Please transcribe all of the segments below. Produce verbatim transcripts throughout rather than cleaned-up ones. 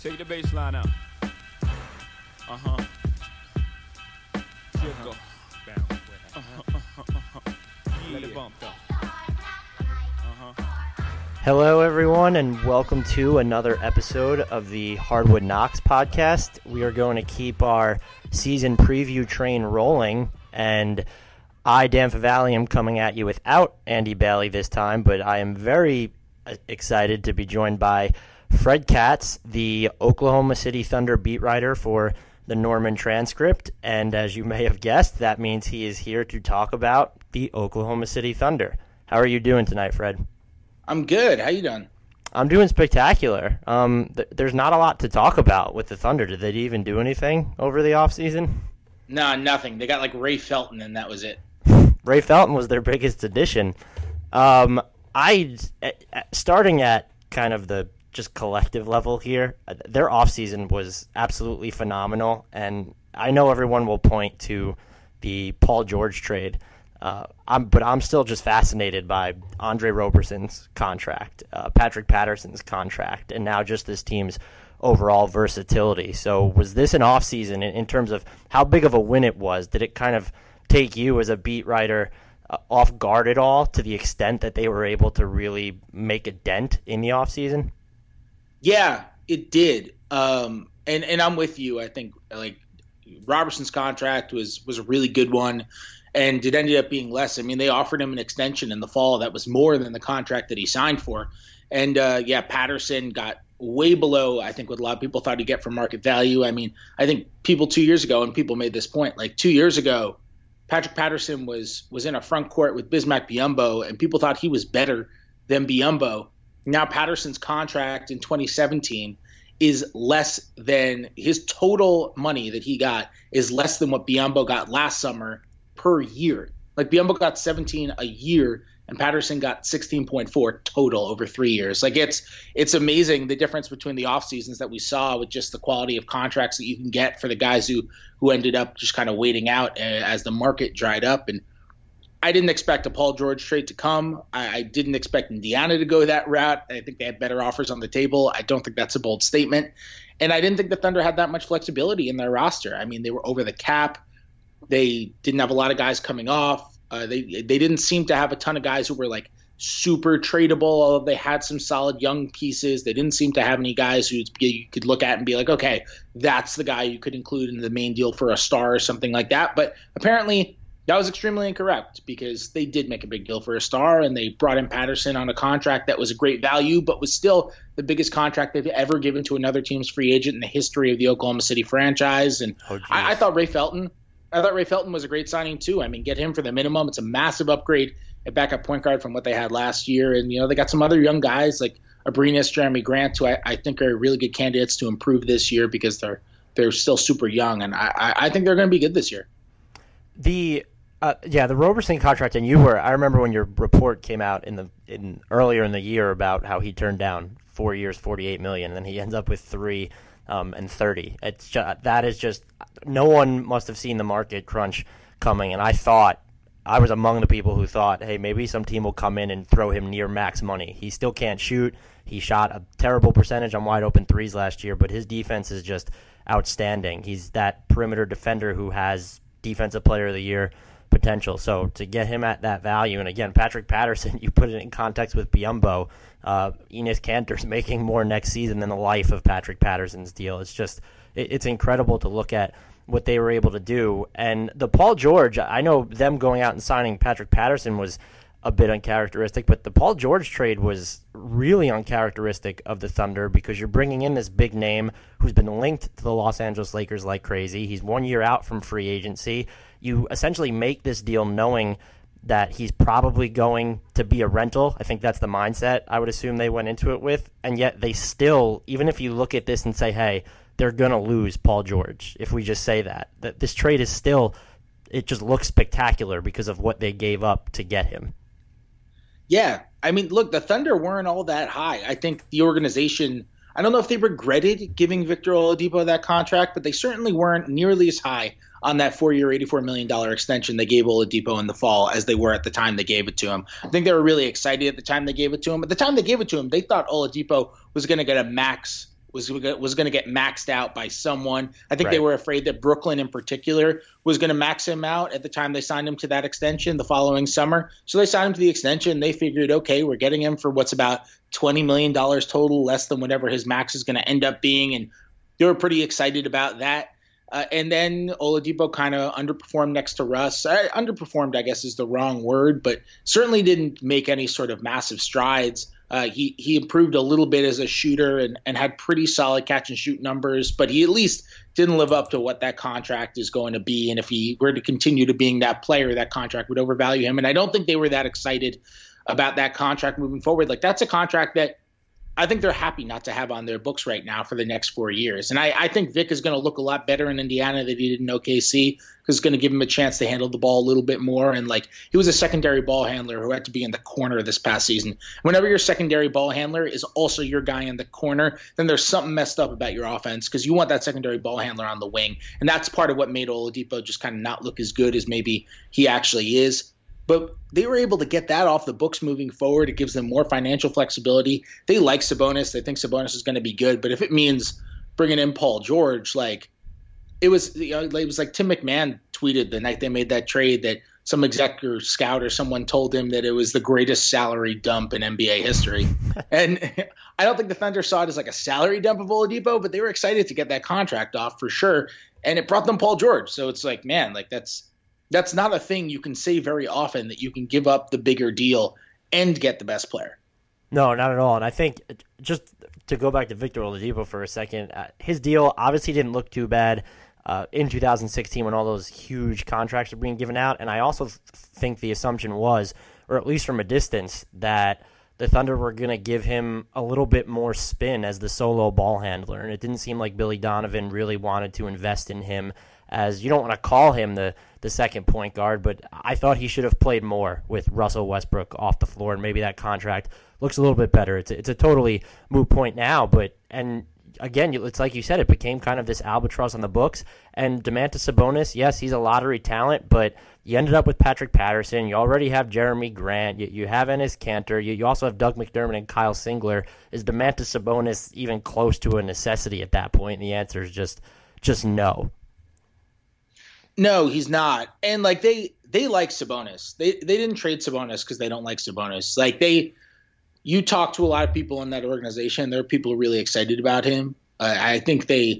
Take the bass line out. Uh-huh. Here go. Uh-huh, uh-huh, uh-huh. Yeah. Let it bump, though. Uh-huh. Hello, everyone, and welcome to another episode of the Hardwood Knocks podcast. We are going to keep our season preview train rolling, and I, Dan Favali, am coming at you without Andy Bailey this time, but I am very excited to be joined by Fred Katz, the Oklahoma City Thunder beat writer for the Norman Transcript, and as you may have guessed, that means he is here to talk about the Oklahoma City Thunder. How are you doing tonight, Fred? I'm good. How you doing? I'm doing spectacular. Um, th- there's not a lot to talk about with the Thunder. Did they even do anything over the offseason? No, nothing. They got like Ray Felton, and that was it. Ray Felton was their biggest addition. Um, I starting at kind of the just collective level here, their offseason was absolutely phenomenal, and I know everyone will point to the Paul George trade, uh, I'm, but I'm still just fascinated by Andre Roberson's contract, uh, Patrick Patterson's contract, and now just this team's overall versatility. So was this an offseason in, in terms of how big of a win it was? Did it kind of take you as a beat writer uh, off guard at all to the extent that they were able to really make a dent in the offseason? Yeah, it did. Um, and, and I'm with you. I think like Roberson's contract was, was a really good one, and it ended up being less. I mean, they offered him an extension in the fall that was more than the contract that he signed for. And uh, yeah, Patterson got way below, I think, what a lot of people thought he'd get for market value. I mean, I think people two years ago, and people made this point, like two years ago, Patrick Patterson was was in a front court with Bismack Biyombo, and people thought he was better than Biyombo. Now Patterson's contract in twenty seventeen is less than his total money that he got is less than what Biyombo got last summer per year. Like Biyombo got seventeen a year and Patterson got sixteen point four total over three years. Like it's it's amazing the difference between the off seasons that we saw with just the quality of contracts that you can get for the guys who who ended up just kind of waiting out as the market dried up. And I didn't expect a Paul George trade to come. I, I didn't expect Indiana to go that route. I think they had better offers on the table. I don't think that's a bold statement. And I didn't think the Thunder had that much flexibility in their roster. I mean, they were over the cap. They didn't have a lot of guys coming off. Uh, they they didn't seem to have a ton of guys who were like super tradable, although they had some solid young pieces. They didn't seem to have any guys who you could look at and be like, okay, that's the guy you could include in the main deal for a star or something like that. But apparently that was extremely incorrect, because they did make a big deal for a star, and they brought in Patterson on a contract that was a great value, but was still the biggest contract they've ever given to another team's free agent in the history of the Oklahoma City franchise. And oh, I, I thought Ray Felton, I thought Ray Felton was a great signing too. I mean, get him for the minimum. It's a massive upgrade at backup point guard from what they had last year. And, you know, they got some other young guys like Abrinas, Jeremy Grant, who I, I think are really good candidates to improve this year, because they're they're still super young. And I, I think they're going to be good this year. The Uh, yeah, the Roberson contract, and you were, I remember when your report came out in the in earlier in the year about how he turned down four years, forty-eight million dollars, and then he ends up with three um, and thirty. It's just, that is just, no one must have seen the market crunch coming, and I thought, I was among the people who thought, hey, maybe some team will come in and throw him near max money. He still can't shoot. He shot a terrible percentage on wide open threes last year, but his defense is just outstanding. He's that perimeter defender who has defensive player of the year potential. So to get him at that value, and again, Patrick Patterson, you put it in context with Biyombo, uh, Enes Kanter's making more next season than the life of Patrick Patterson's deal. It's just, it, it's incredible to look at what they were able to do. And the Paul George, I know them going out and signing Patrick Patterson was a bit uncharacteristic, but the Paul George trade was really uncharacteristic of the Thunder, because you're bringing in this big name who's been linked to the Los Angeles Lakers like crazy. He's one year out from free agency. You essentially make this deal knowing that he's probably going to be a rental. I think that's the mindset I would assume they went into it with, and yet they still, even if you look at this and say, hey, they're going to lose Paul George, if we just say that, that this trade is still, it just looks spectacular because of what they gave up to get him. Yeah, I mean, look, the Thunder weren't all that high. I think the organization, I don't know if they regretted giving Victor Oladipo that contract, but they certainly weren't nearly as high on that four-year, eighty-four million dollars extension they gave Oladipo in the fall as they were at the time they gave it to him. I think they were really excited at the time they gave it to him. At the time they gave it to him, they thought Oladipo was going to get a max was was going to get maxed out by someone. I think Right. they were afraid that Brooklyn in particular was going to max him out at the time they signed him to that extension the following summer. So they signed him to the extension. They figured, okay, we're getting him for what's about twenty million dollars total, less than whatever his max is going to end up being. And they were pretty excited about that. Uh, and then Oladipo kind of underperformed next to Russ. Uh, underperformed, I guess, is the wrong word, but certainly didn't make any sort of massive strides. Uh, he he improved a little bit as a shooter and, and had pretty solid catch and shoot numbers, but he at least didn't live up to what that contract is going to be. And if he were to continue to being that player, that contract would overvalue him. And I don't think they were that excited about that contract moving forward. Like, that's a contract that I think they're happy not to have on their books right now for the next four years. And I, I think Vic is going to look a lot better in Indiana than he did in O K C, because it's going to give him a chance to handle the ball a little bit more. And like, he was a secondary ball handler who had to be in the corner this past season. Whenever your secondary ball handler is also your guy in the corner, then there's something messed up about your offense, because you want that secondary ball handler on the wing. And that's part of what made Oladipo just kind of not look as good as maybe he actually is. But they were able to get that off the books moving forward. It gives them more financial flexibility. They like Sabonis. They think Sabonis is going to be good. But if it means bringing in Paul George, like it was, you know, it was like Tim McMahon tweeted the night they made that trade that some executive scout or someone told him that it was the greatest salary dump in N B A history. And I don't think the Thunder saw it as like a salary dump of Oladipo, but they were excited to get that contract off for sure. And it brought them Paul George. So it's like, man, like that's, That's not a thing you can say very often, that you can give up the bigger deal and get the best player. No, not at all. And I think, just to go back to Victor Oladipo for a second, uh, his deal obviously didn't look too bad uh, in two thousand sixteen when all those huge contracts were being given out. And I also th- think the assumption was, or at least from a distance, that the Thunder were going to give him a little bit more spin as the solo ball handler. And it didn't seem like Billy Donovan really wanted to invest in him, as you don't want to call him the, the second point guard, but I thought he should have played more with Russell Westbrook off the floor, and maybe that contract looks a little bit better. It's a, it's a totally moot point now, but and again, it's like you said, it became kind of this albatross on the books. And Domantas Sabonis, yes, he's a lottery talent, but you ended up with Patrick Patterson. You already have Jeremy Grant. You, you have Enes Kanter. You, you also have Doug McDermott and Kyle Singler. Is Domantas Sabonis even close to a necessity at that point? And the answer is just just no. No, he's not. And like they they like Sabonis. They they didn't trade Sabonis because they don't like Sabonis. Like they, you talk to a lot of people in that organization. There are people who are really excited about him. Uh, I think they,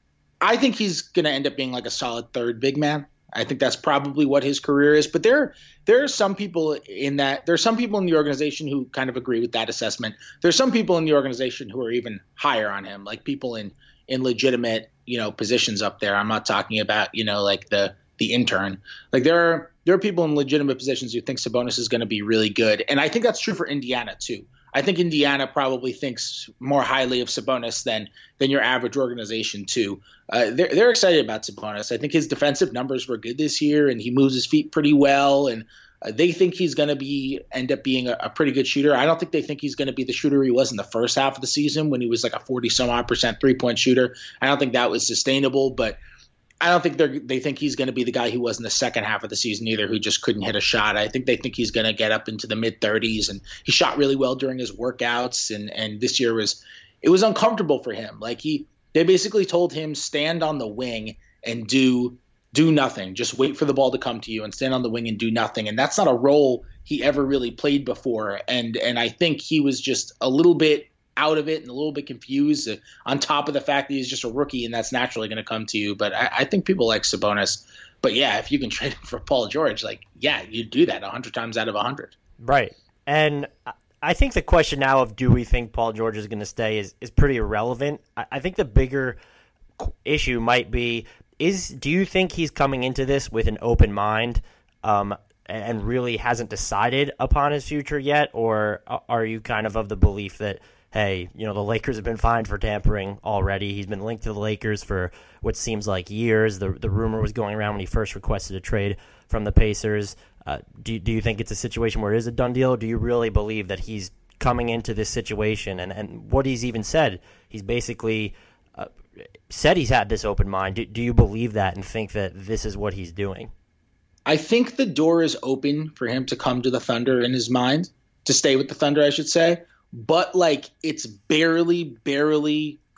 I think he's going to end up being like a solid third big man. I think that's probably what his career is. But there there are some people in that. There are some people in the organization who kind of agree with that assessment. There's some people in the organization who are even higher on him, like people in. in legitimate, you know, positions up there. I'm not talking about, you know, like the the intern. Like there are there are people in legitimate positions who think Sabonis is going to be really good. And I think that's true for Indiana too. I think Indiana probably thinks more highly of Sabonis than than your average organization too. Uh, they're they're excited about Sabonis. I think his defensive numbers were good this year, and he moves his feet pretty well. And uh, they think he's going to be end up being a, a pretty good shooter. I don't think they think he's going to be the shooter he was in the first half of the season when he was like a forty some odd percent three point shooter. I don't think that was sustainable, but I don't think they they think he's going to be the guy he was in the second half of the season either, who just couldn't hit a shot. I think they think he's going to get up into the mid thirties, and he shot really well during his workouts. And and this year was it was uncomfortable for him. Like he they basically told him stand on the wing and do do nothing. Just wait for the ball to come to you and stand on the wing and do nothing. And that's not a role he ever really played before. And and I think he was just a little bit out of it and a little bit confused, uh, on top of the fact that he's just a rookie and that's naturally going to come to you. But I, I think people like Sabonis. But yeah, if you can trade him for Paul George, like, yeah, you do that one hundred times out of one hundred. Right. And I think the question now of do we think Paul George is going to stay is, is pretty irrelevant. I, I think the bigger issue might be, is do you think he's coming into this with an open mind um, and really hasn't decided upon his future yet? Or are you kind of of the belief that, hey, you know, the Lakers have been fined for tampering already. He's been linked to the Lakers for what seems like years. The the rumor was going around when he first requested a trade from the Pacers. Uh, do, do you think it's a situation where it is a done deal? Or do you really believe that he's coming into this situation? And, and what he's even said, he's basically uh, said he's had this open mind. Do, do you believe that and think that this is what he's doing? I think the door is open for him to come to the Thunder in his mind, to stay with the Thunder, I should say. But, like, it's barely, barely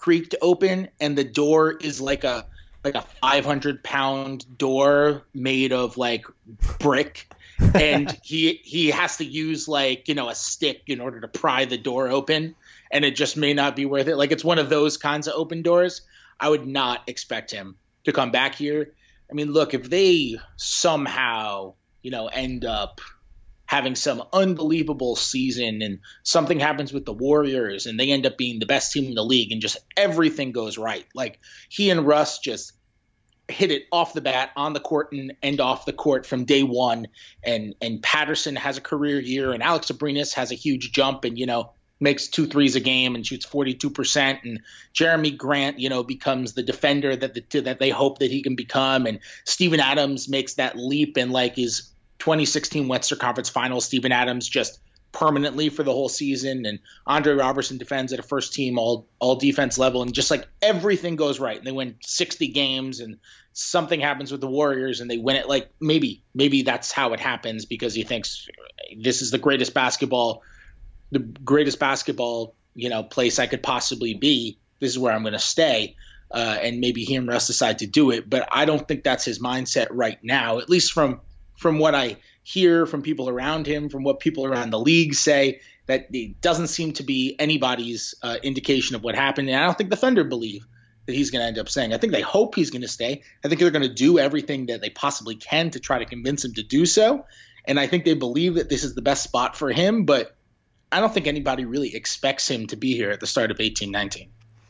creaked open and the door is like a like a five hundred pound door made of like brick. And he he has to use like, you know, a stick in order to pry the door open, and it just may not be worth it. Like it's one of those kinds of open doors. I would not expect him to come back here. I mean, look, if they somehow, you know, end up having some unbelievable season and something happens with the Warriors and they end up being the best team in the league and just everything goes right, like he and Russ just hit it off the bat, on the court and, and off the court from day one. And and Patterson has a career year, and Alex Abrines has a huge jump and, you know, makes two threes a game and shoots forty-two percent. And Jeremy Grant, you know, becomes the defender that the, that they hope that he can become. And Steven Adams makes that leap and like his twenty sixteen Western Conference Finals, Steven Adams just permanently for the whole season, and Andre Robertson defends at a first team all all defense level, and just like everything goes right and they win sixty games, and something happens with the Warriors and they win it. Like maybe maybe that's how it happens, because he thinks this is the greatest basketball the greatest basketball you know place I could possibly be. This is where I'm going to stay, uh, and maybe he and Russ decide to do it. But I don't think that's his mindset right now, at least from from what I hear from people around him, from what people around the league say. That it doesn't seem to be anybody's uh, indication of what happened. And I don't think the Thunder believe that he's going to end up staying. I think they hope he's going to stay. I think they're going to do everything that they possibly can to try to convince him to do so. And I think they believe that this is the best spot for him, but I don't think anybody really expects him to be here at the start of eighteen nineteen.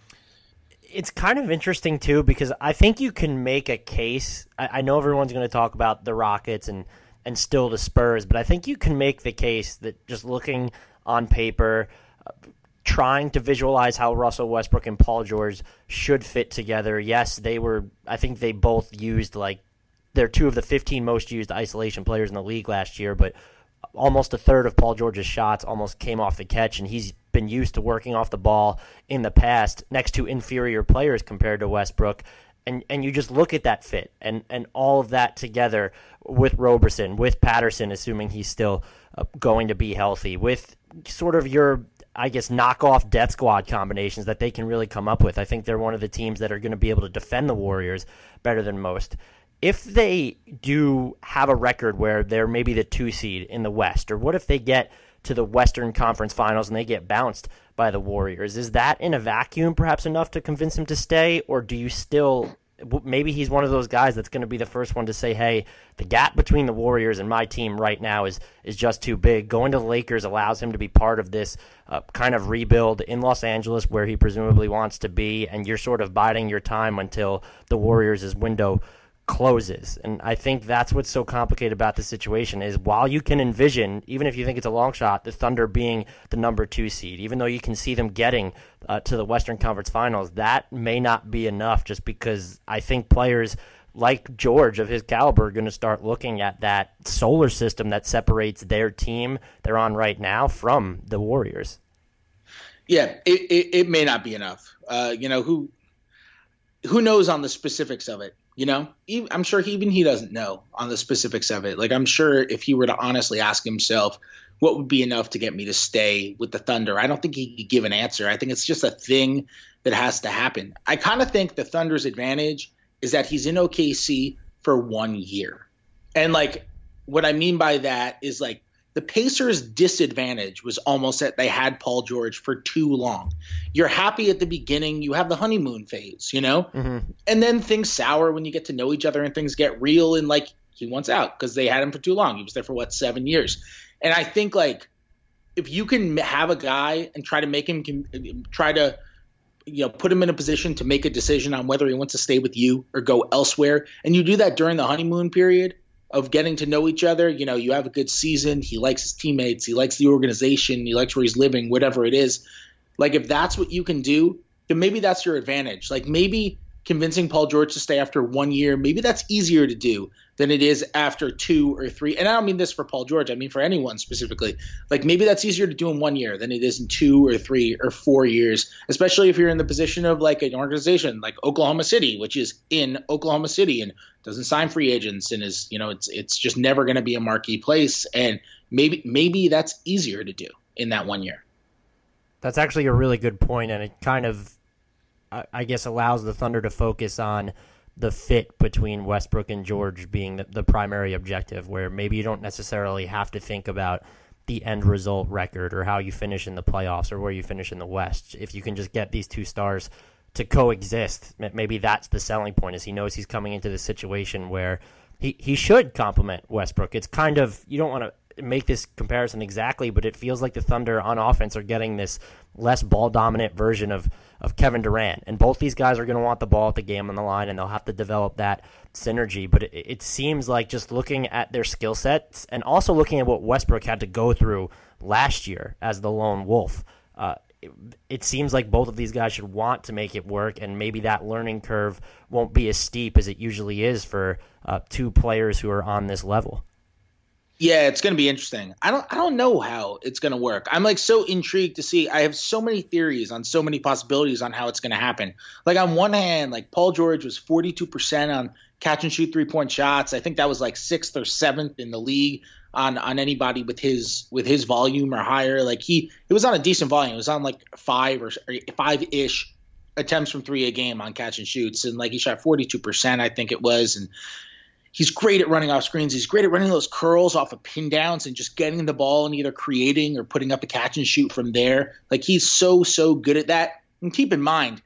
It's kind of interesting, too, because I think you can make a case. I, I know everyone's going to talk about the Rockets and, and still the Spurs, but I think you can make the case that just looking on paper, uh, trying to visualize how Russell Westbrook and Paul George should fit together. Yes, they were, I think they both used, like, they're two of the fifteen most used isolation players in the league last year, but almost a third of Paul George's shots almost came off the catch, and he's been used to working off the ball in the past next to inferior players compared to Westbrook. And and you just look at that fit and, and all of that together with Roberson, with Patterson, assuming he's still uh, going to be healthy, with sort of your, I guess, knockoff death squad combinations that they can really come up with. I think they're one of the teams that are going to be able to defend the Warriors better than most. If they do have a record where they're maybe the two seed in the West, or what if they get to the Western Conference Finals and they get bounced by the Warriors? Is that in a vacuum perhaps enough to convince him to stay, or do you still, maybe he's one of those guys that's going to be the first one to say, hey, the gap between the Warriors and my team right now is is just too big. Going to the Lakers allows him to be part of this uh, kind of rebuild in Los Angeles where he presumably wants to be, and you're sort of biding your time until the Warriors' window closes. And I think that's what's so complicated about the situation is while you can envision, even if you think it's a long shot, the Thunder being the number two seed, even though you can see them getting uh, to the Western Conference Finals, that may not be enough, just because I think players like George of his caliber are going to start looking at that solar system that separates their team they're on right now from the Warriors. Yeah, it, it, it may not be enough. Uh, you know, who who knows on the specifics of it? You know, I'm sure he, even he doesn't know on the specifics of it. Like, I'm sure if he were to honestly ask himself, what would be enough to get me to stay with the Thunder, I don't think he could give an answer. I think it's just a thing that has to happen. I kind of think the Thunder's advantage is that he's in O K C for one year. And, like, what I mean by that is, like, the Pacers' disadvantage was almost that they had Paul George for too long. You're happy at the beginning. You have the honeymoon phase, you know? Mm-hmm. And then things sour when you get to know each other and things get real. And, like, he wants out because they had him for too long. He was there for, what, seven years. And I think, like, if you can have a guy and try to make him – try to, you know, put him in a position to make a decision on whether he wants to stay with you or go elsewhere, and you do that during the honeymoon period – of getting to know each other, you know, you have a good season. He likes his teammates. He likes the organization. He likes where he's living, whatever it is. Like, if that's what you can do, then maybe that's your advantage. Like, maybe convincing Paul George to stay after one year, maybe that's easier to do than it is after two or three. And I don't mean this for Paul George. I mean for anyone specifically. Like, maybe that's easier to do in one year than it is in two or three or four years, especially if you're in the position of, like, an organization like Oklahoma City, which is in Oklahoma City and doesn't sign free agents and is, you know, it's it's just never going to be a marquee place. And maybe maybe that's easier to do in that one year. That's actually a really good point, and it kind of I I guess, allows the Thunder to focus on the fit between Westbrook and George being the, the primary objective, where maybe you don't necessarily have to think about the end result record or how you finish in the playoffs or where you finish in the West. If you can just get these two stars to coexist, maybe that's the selling point, is he knows he's coming into this situation where he, he should complement Westbrook. It's kind of, you don't want to make this comparison exactly, but it feels like the Thunder on offense are getting this less ball dominant version of, of Kevin Durant. And both these guys are going to want the ball at the game on the line, and they'll have to develop that synergy. But it, it seems like, just looking at their skill sets and also looking at what Westbrook had to go through last year as the lone wolf, uh, it, it seems like both of these guys should want to make it work, and maybe that learning curve won't be as steep as it usually is for uh, two players who are on this level. Yeah, it's going to be interesting. I don't I don't know how it's going to work. I'm like so intrigued to see. I have so many theories on so many possibilities on how it's going to happen. Like, on one hand, like, Paul George was forty-two percent on catch and shoot three-point shots. I think that was like sixth or seventh in the league on on anybody with his with his volume or higher. Like, he it was on a decent volume. It was on like five or, or five-ish attempts from three a game on catch and shoots, and like he shot forty-two percent, I think it was. And he's great at running off screens. He's great at running those curls off of pin downs and just getting the ball and either creating or putting up a catch and shoot from there. Like, he's so, so good at that. And keep in mind,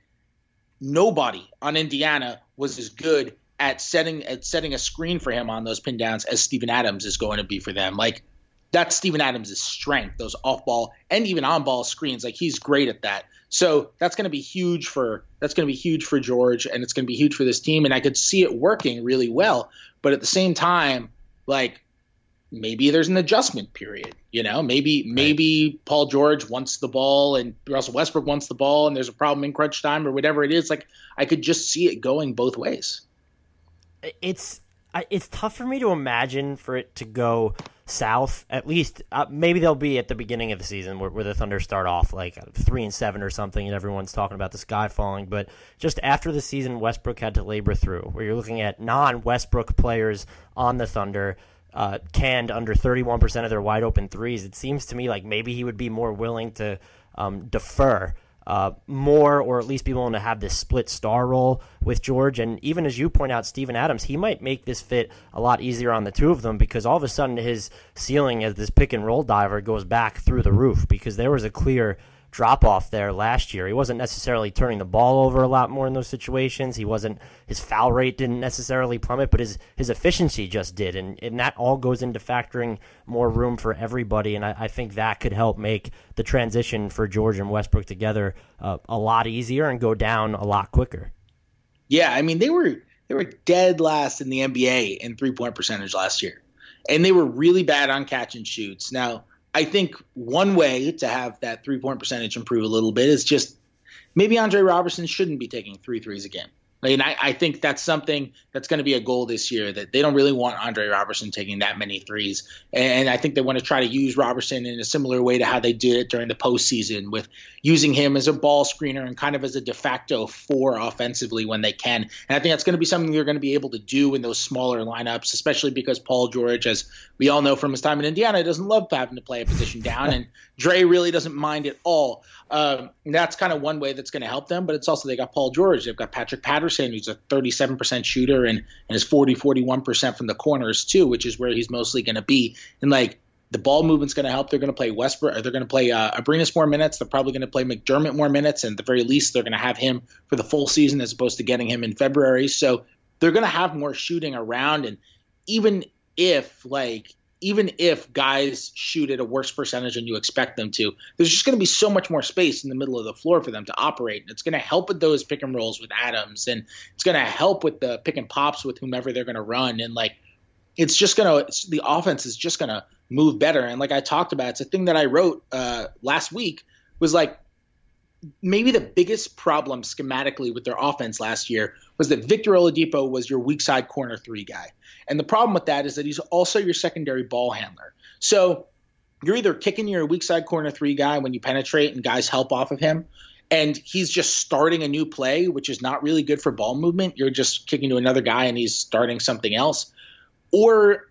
nobody on Indiana was as good at setting at setting a screen for him on those pin downs as Steven Adams is going to be for them. Like, that's Steven Adams' strength, those off-ball and even on-ball screens. Like, he's great at that. So that's going to be huge for that's going to be huge for George, and it's going to be huge for this team. And I could see it working really well. But at the same time, like, maybe there's an adjustment period. You know, maybe right. maybe Paul George wants the ball and Russell Westbrook wants the ball, and there's a problem in crunch time or whatever it is. Like, I could just see it going both ways. It's it's tough for me to imagine for it to go south. At least uh, maybe they'll be at the beginning of the season where, where the Thunder start off like three and seven or something, and everyone's talking about the sky falling. But just after the season Westbrook had to labor through, where you're looking at non-Westbrook players on the Thunder uh, canned under thirty-one percent of their wide open threes, it seems to me like maybe he would be more willing to um, defer Uh, more, or at least be willing to have this split star role with George. And even as you point out, Steven Adams, he might make this fit a lot easier on the two of them, because all of a sudden his ceiling as this pick and roll diver goes back through the roof, because there was a clear drop off there last year. He wasn't necessarily turning the ball over a lot more in those situations. He wasn't, his foul rate didn't necessarily plummet, but his, his efficiency just did. And, and that all goes into factoring more room for everybody. And I, I think that could help make the transition for George and Westbrook together uh, a lot easier and go down a lot quicker. Yeah. I mean, they were, they were dead last in the N B A in three point percentage last year, and they were really bad on catch and shoots. Now, I think one way to have that three-point percentage improve a little bit is just maybe Andre Robertson shouldn't be taking three threes again. I mean, I, I think that's something that's going to be a goal this year, that they don't really want Andre Robertson taking that many threes. And I think they want to try to use Robertson in a similar way to how they did it during the postseason, with using him as a ball screener and kind of as a de facto four offensively when they can. And I think that's going to be something they're going to be able to do in those smaller lineups, especially because Paul George, as we all know from his time in Indiana, doesn't love having to play a position down, and Dre really doesn't mind at all. Um, that's kind of one way that's going to help them, but it's also they got Paul George. They've got Patrick Patterson, who's a thirty-seven percent shooter and, and is forty, forty-one percent from the corners too, which is where he's mostly going to be. And like, the ball movement's going to help. They're going to play Westbrook, or they're going to play uh, Abrines more minutes. They're probably going to play McDermott more minutes, and at the very least, they're going to have him for the full season as opposed to getting him in February. So they're going to have more shooting around, and even if like even if guys shoot at a worse percentage than you expect them to, there's just going to be so much more space in the middle of the floor for them to operate. And it's going to help with those pick and rolls with Adams, and it's going to help with the pick and pops with whomever they're going to run. And like, it's just going to, the offense is just going to move better. And like I talked about, it's a thing that I wrote uh, last week, was like, maybe the biggest problem schematically with their offense last year was that Victor Oladipo was your weak side corner three guy. And the problem with that is that he's also your secondary ball handler. So you're either kicking your weak side corner three guy when you penetrate and guys help off of him, and he's just starting a new play, which is not really good for ball movement. You're just kicking to another guy and he's starting something else. Or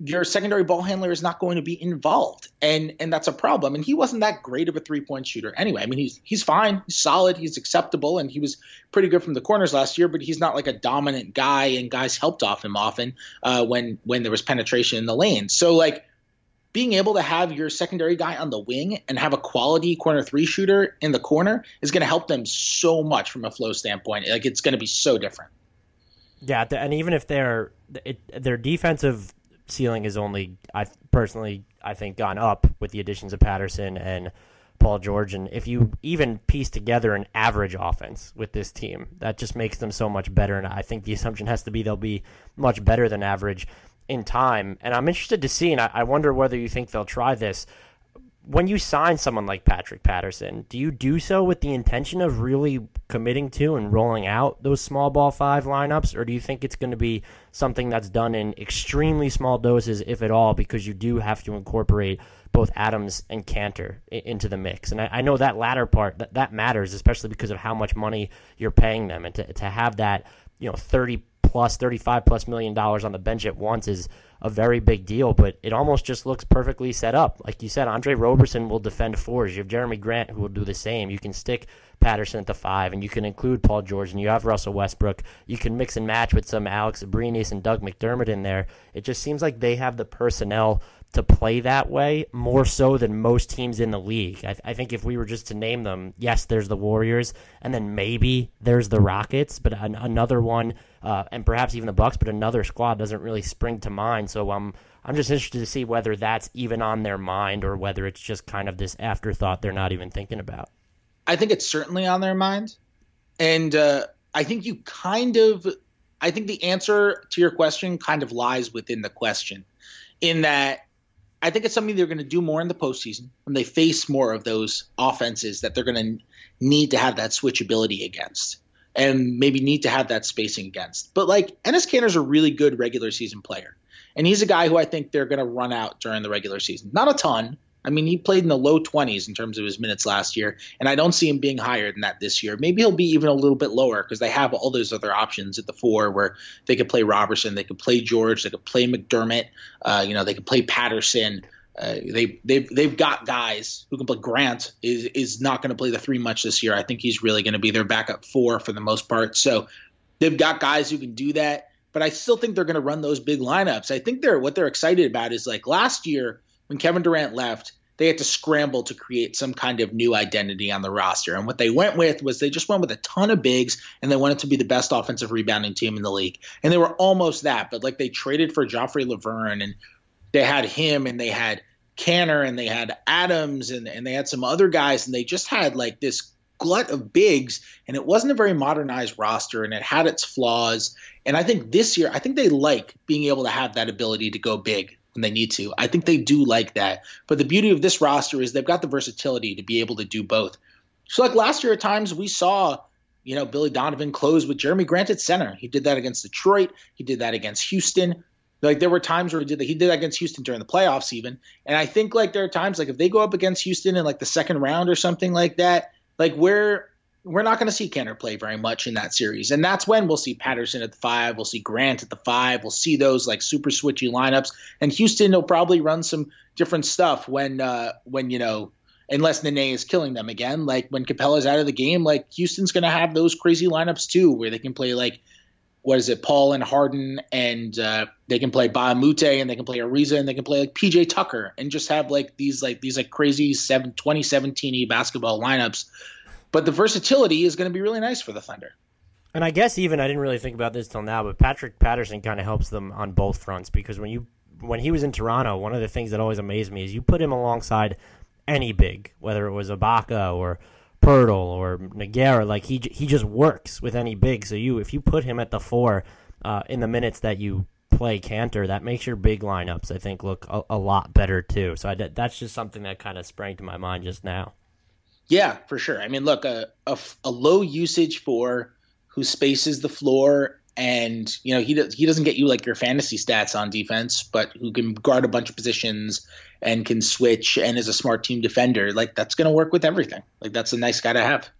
your secondary ball handler is not going to be involved, and and that's a problem. And he wasn't that great of a three point shooter anyway. I mean, he's he's fine, he's solid, he's acceptable, and he was pretty good from the corners last year. But he's not like a dominant guy, and guys helped off him often uh, when when there was penetration in the lane. So like being able to have your secondary guy on the wing and have a quality corner three shooter in the corner is going to help them so much from a flow standpoint. Like it's going to be so different. Yeah, and even if they're it, their defensive ceiling is only, I personally, I think, gone up with the additions of Patterson and Paul George. And if you even piece together an average offense with this team, that just makes them so much better. And I think the assumption has to be they'll be much better than average in time. And I'm interested to see, and I, I wonder whether you think they'll try this. When you sign someone like Patrick Patterson, do you do so with the intention of really committing to and rolling out those small ball five lineups, or do you think it's going to be something that's done in extremely small doses, if at all, because you do have to incorporate both Adams and Cantor into the mix? And I, I know that latter part, that, that matters, especially because of how much money you're paying them. And to, to have that, you know, thirty plus, thirty-five plus million dollars on the bench at once is a very big deal, but it almost just looks perfectly set up. Like you said, Andre Roberson will defend fours. You have Jeremy Grant who will do the same. You can stick Patterson at the five, and you can include Paul George, and you have Russell Westbrook. You can mix and match with some Alex Abrinas and Doug McDermott in there. It just seems like they have the personnel to play that way more so than most teams in the league. I, I think if we were just to name them, yes, there's the Warriors, and then maybe there's the Rockets, but an, another one, uh, and perhaps even the Bucks, but another squad doesn't really spring to mind. So um, I'm just interested to see whether that's even on their mind or whether it's just kind of this afterthought they're not even thinking about. I think it's certainly on their mind. And uh, I think you kind of, I think the answer to your question kind of lies within the question, in that I think it's something they're going to do more in the postseason when they face more of those offenses that they're going to need to have that switchability against and maybe need to have that spacing against. But like Enes Kanter's a really good regular season player, and he's a guy who I think they're going to run out during the regular season. Not a ton. I mean, he played in the low twenties in terms of his minutes last year, and I don't see him being higher than that this year. Maybe he'll be even a little bit lower because they have all those other options at the four where they could play Robertson, they could play George, they could play McDermott, uh, you know, they could play Patterson. Uh, they they've they've got guys who can play. Grant is is not going to play the three much this year. I think he's really going to be their backup four for the most part. So they've got guys who can do that, but I still think they're going to run those big lineups. I think they're what they're excited about is like last year when Kevin Durant left, they had to scramble to create some kind of new identity on the roster. And what they went with was they just went with a ton of bigs, and they wanted to be the best offensive rebounding team in the league. And they were almost that, but like they traded for Joffrey Laverne, and they had him, and they had Cantor, and they had Adams, and, and they had some other guys, and they just had like this glut of bigs, and it wasn't a very modernized roster, and it had its flaws. And I think this year, I think they like being able to have that ability to go big when they need to. I think they do like that. But the beauty of this roster is they've got the versatility to be able to do both. So like last year at times we saw, you know, Billy Donovan close with Jeremy Grant at center. He did that against Detroit. He did that against Houston. Like there were times where he did that. He did that against Houston during the playoffs even. And I think like there are times like if they go up against Houston in like the second round or something like that, like we're we're not going to see Cantor play very much in that series. And that's when we'll see Patterson at the five. We'll see Grant at the five. We'll see those like super switchy lineups. And Houston will probably run some different stuff when, uh, when you know, unless Nene is killing them again. Like when Capella's out of the game, like Houston's going to have those crazy lineups too, where they can play like, what is it, Paul and Harden, and uh, they can play Ba Mute, and they can play Ariza, and they can play like P J Tucker, and just have like these like these like crazy seven, twenty seventeen-y basketball lineups. But the versatility is going to be really nice for the Thunder. And I guess even I didn't really think about this till now, but Patrick Patterson kind of helps them on both fronts, because when you when he was in Toronto, one of the things that always amazed me is you put him alongside any big, whether it was Ibaka or Pirtle or Nogueira, like he he just works with any big. So you if you put him at the four uh, in the minutes that you play Cantor, that makes your big lineups, I think, look a, a lot better too. So I, that's just something that kind of sprang to my mind just now. Yeah, for sure. I mean, look, a, a, a low usage four who spaces the floor, and you know he does, he doesn't get you like your fantasy stats on defense, but who can guard a bunch of positions and can switch and is a smart team defender. Like that's going to work with everything. Like that's a nice guy to have.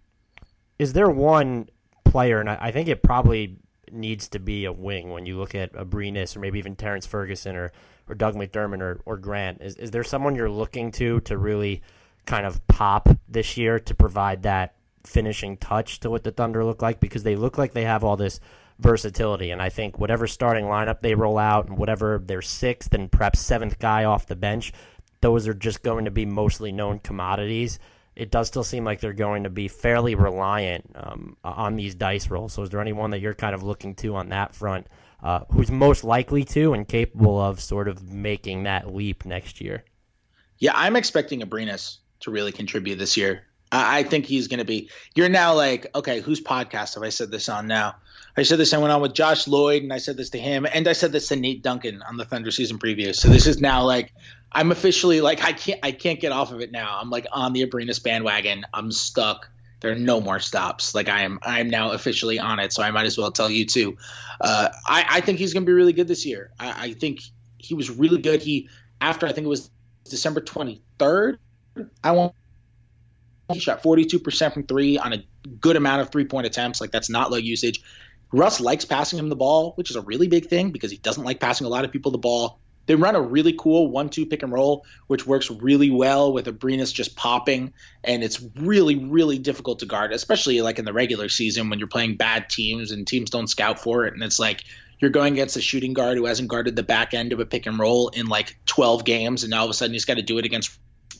Is there one player, and I, I think it probably needs to be a wing when you look at Abrinas or maybe even Terrence Ferguson or, or Doug McDermott or, or Grant. Is is there someone you're looking to to really kind of pop this year to provide that finishing touch to what the Thunder look like? Because they look like they have all this versatility, and I think whatever starting lineup they roll out and whatever their sixth and perhaps seventh guy off the bench, those are just going to be mostly known commodities. It does still seem like they're going to be fairly reliant um, on these dice rolls. So is there anyone that you're kind of looking to on that front uh, who's most likely to and capable of sort of making that leap next year? Yeah, I'm expecting Abrines to really contribute this year. I, I think he's going to be – you're now like, okay, whose podcast have I said this on now? I said this, I went on with Josh Lloyd, and I said this to him, and I said this to Nate Duncan on the Thunder season preview. So this is now like – I'm officially like I can't I can't get off of it now. I'm like on the Abrines bandwagon. I'm stuck. There are no more stops. Like I am I am now officially on it. So I might as well tell you too. Uh, I I think he's going to be really good this year. I, I think he was really good. He after I think it was December twenty-third. I want he shot forty-two percent from three on a good amount of three point attempts. Like that's not low usage. Russ likes passing him the ball, which is a really big thing because he doesn't like passing a lot of people the ball. They run a really cool one two pick and roll, which works really well with Abrines just popping, and it's really, really difficult to guard, especially like in the regular season when you're playing bad teams and teams don't scout for it, and it's like you're going against a shooting guard who hasn't guarded the back end of a pick and roll in like twelve games, and now all of a sudden he's got to do it against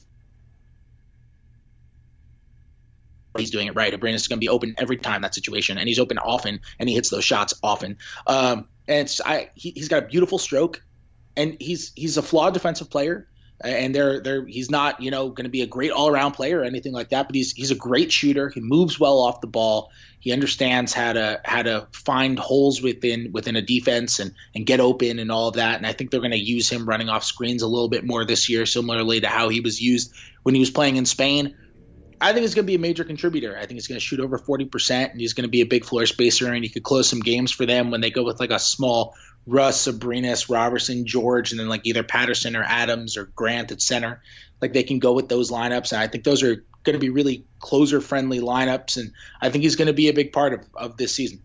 he's doing it right. Abrines is going to be open every time that situation, and he's open often, and he hits those shots often. Um, and it's, I, he, he's got a beautiful stroke. And he's he's a flawed defensive player, and they're they're he's not you know going to be a great all around player or anything like that. But he's he's a great shooter. He moves well off the ball. He understands how to how to find holes within within a defense and and get open and all of that. And I think they're going to use him running off screens a little bit more this year, similarly to how he was used when he was playing in Spain. I think he's going to be a major contributor. I think he's going to shoot over forty percent, and he's going to be a big floor spacer, and he could close some games for them when they go with like a small Russ, Abrines, Robertson, George, and then like either Patterson or Adams or Grant at center. Like they can go with those lineups, and I think those are going to be really closer-friendly lineups, and I think he's going to be a big part of, of this season.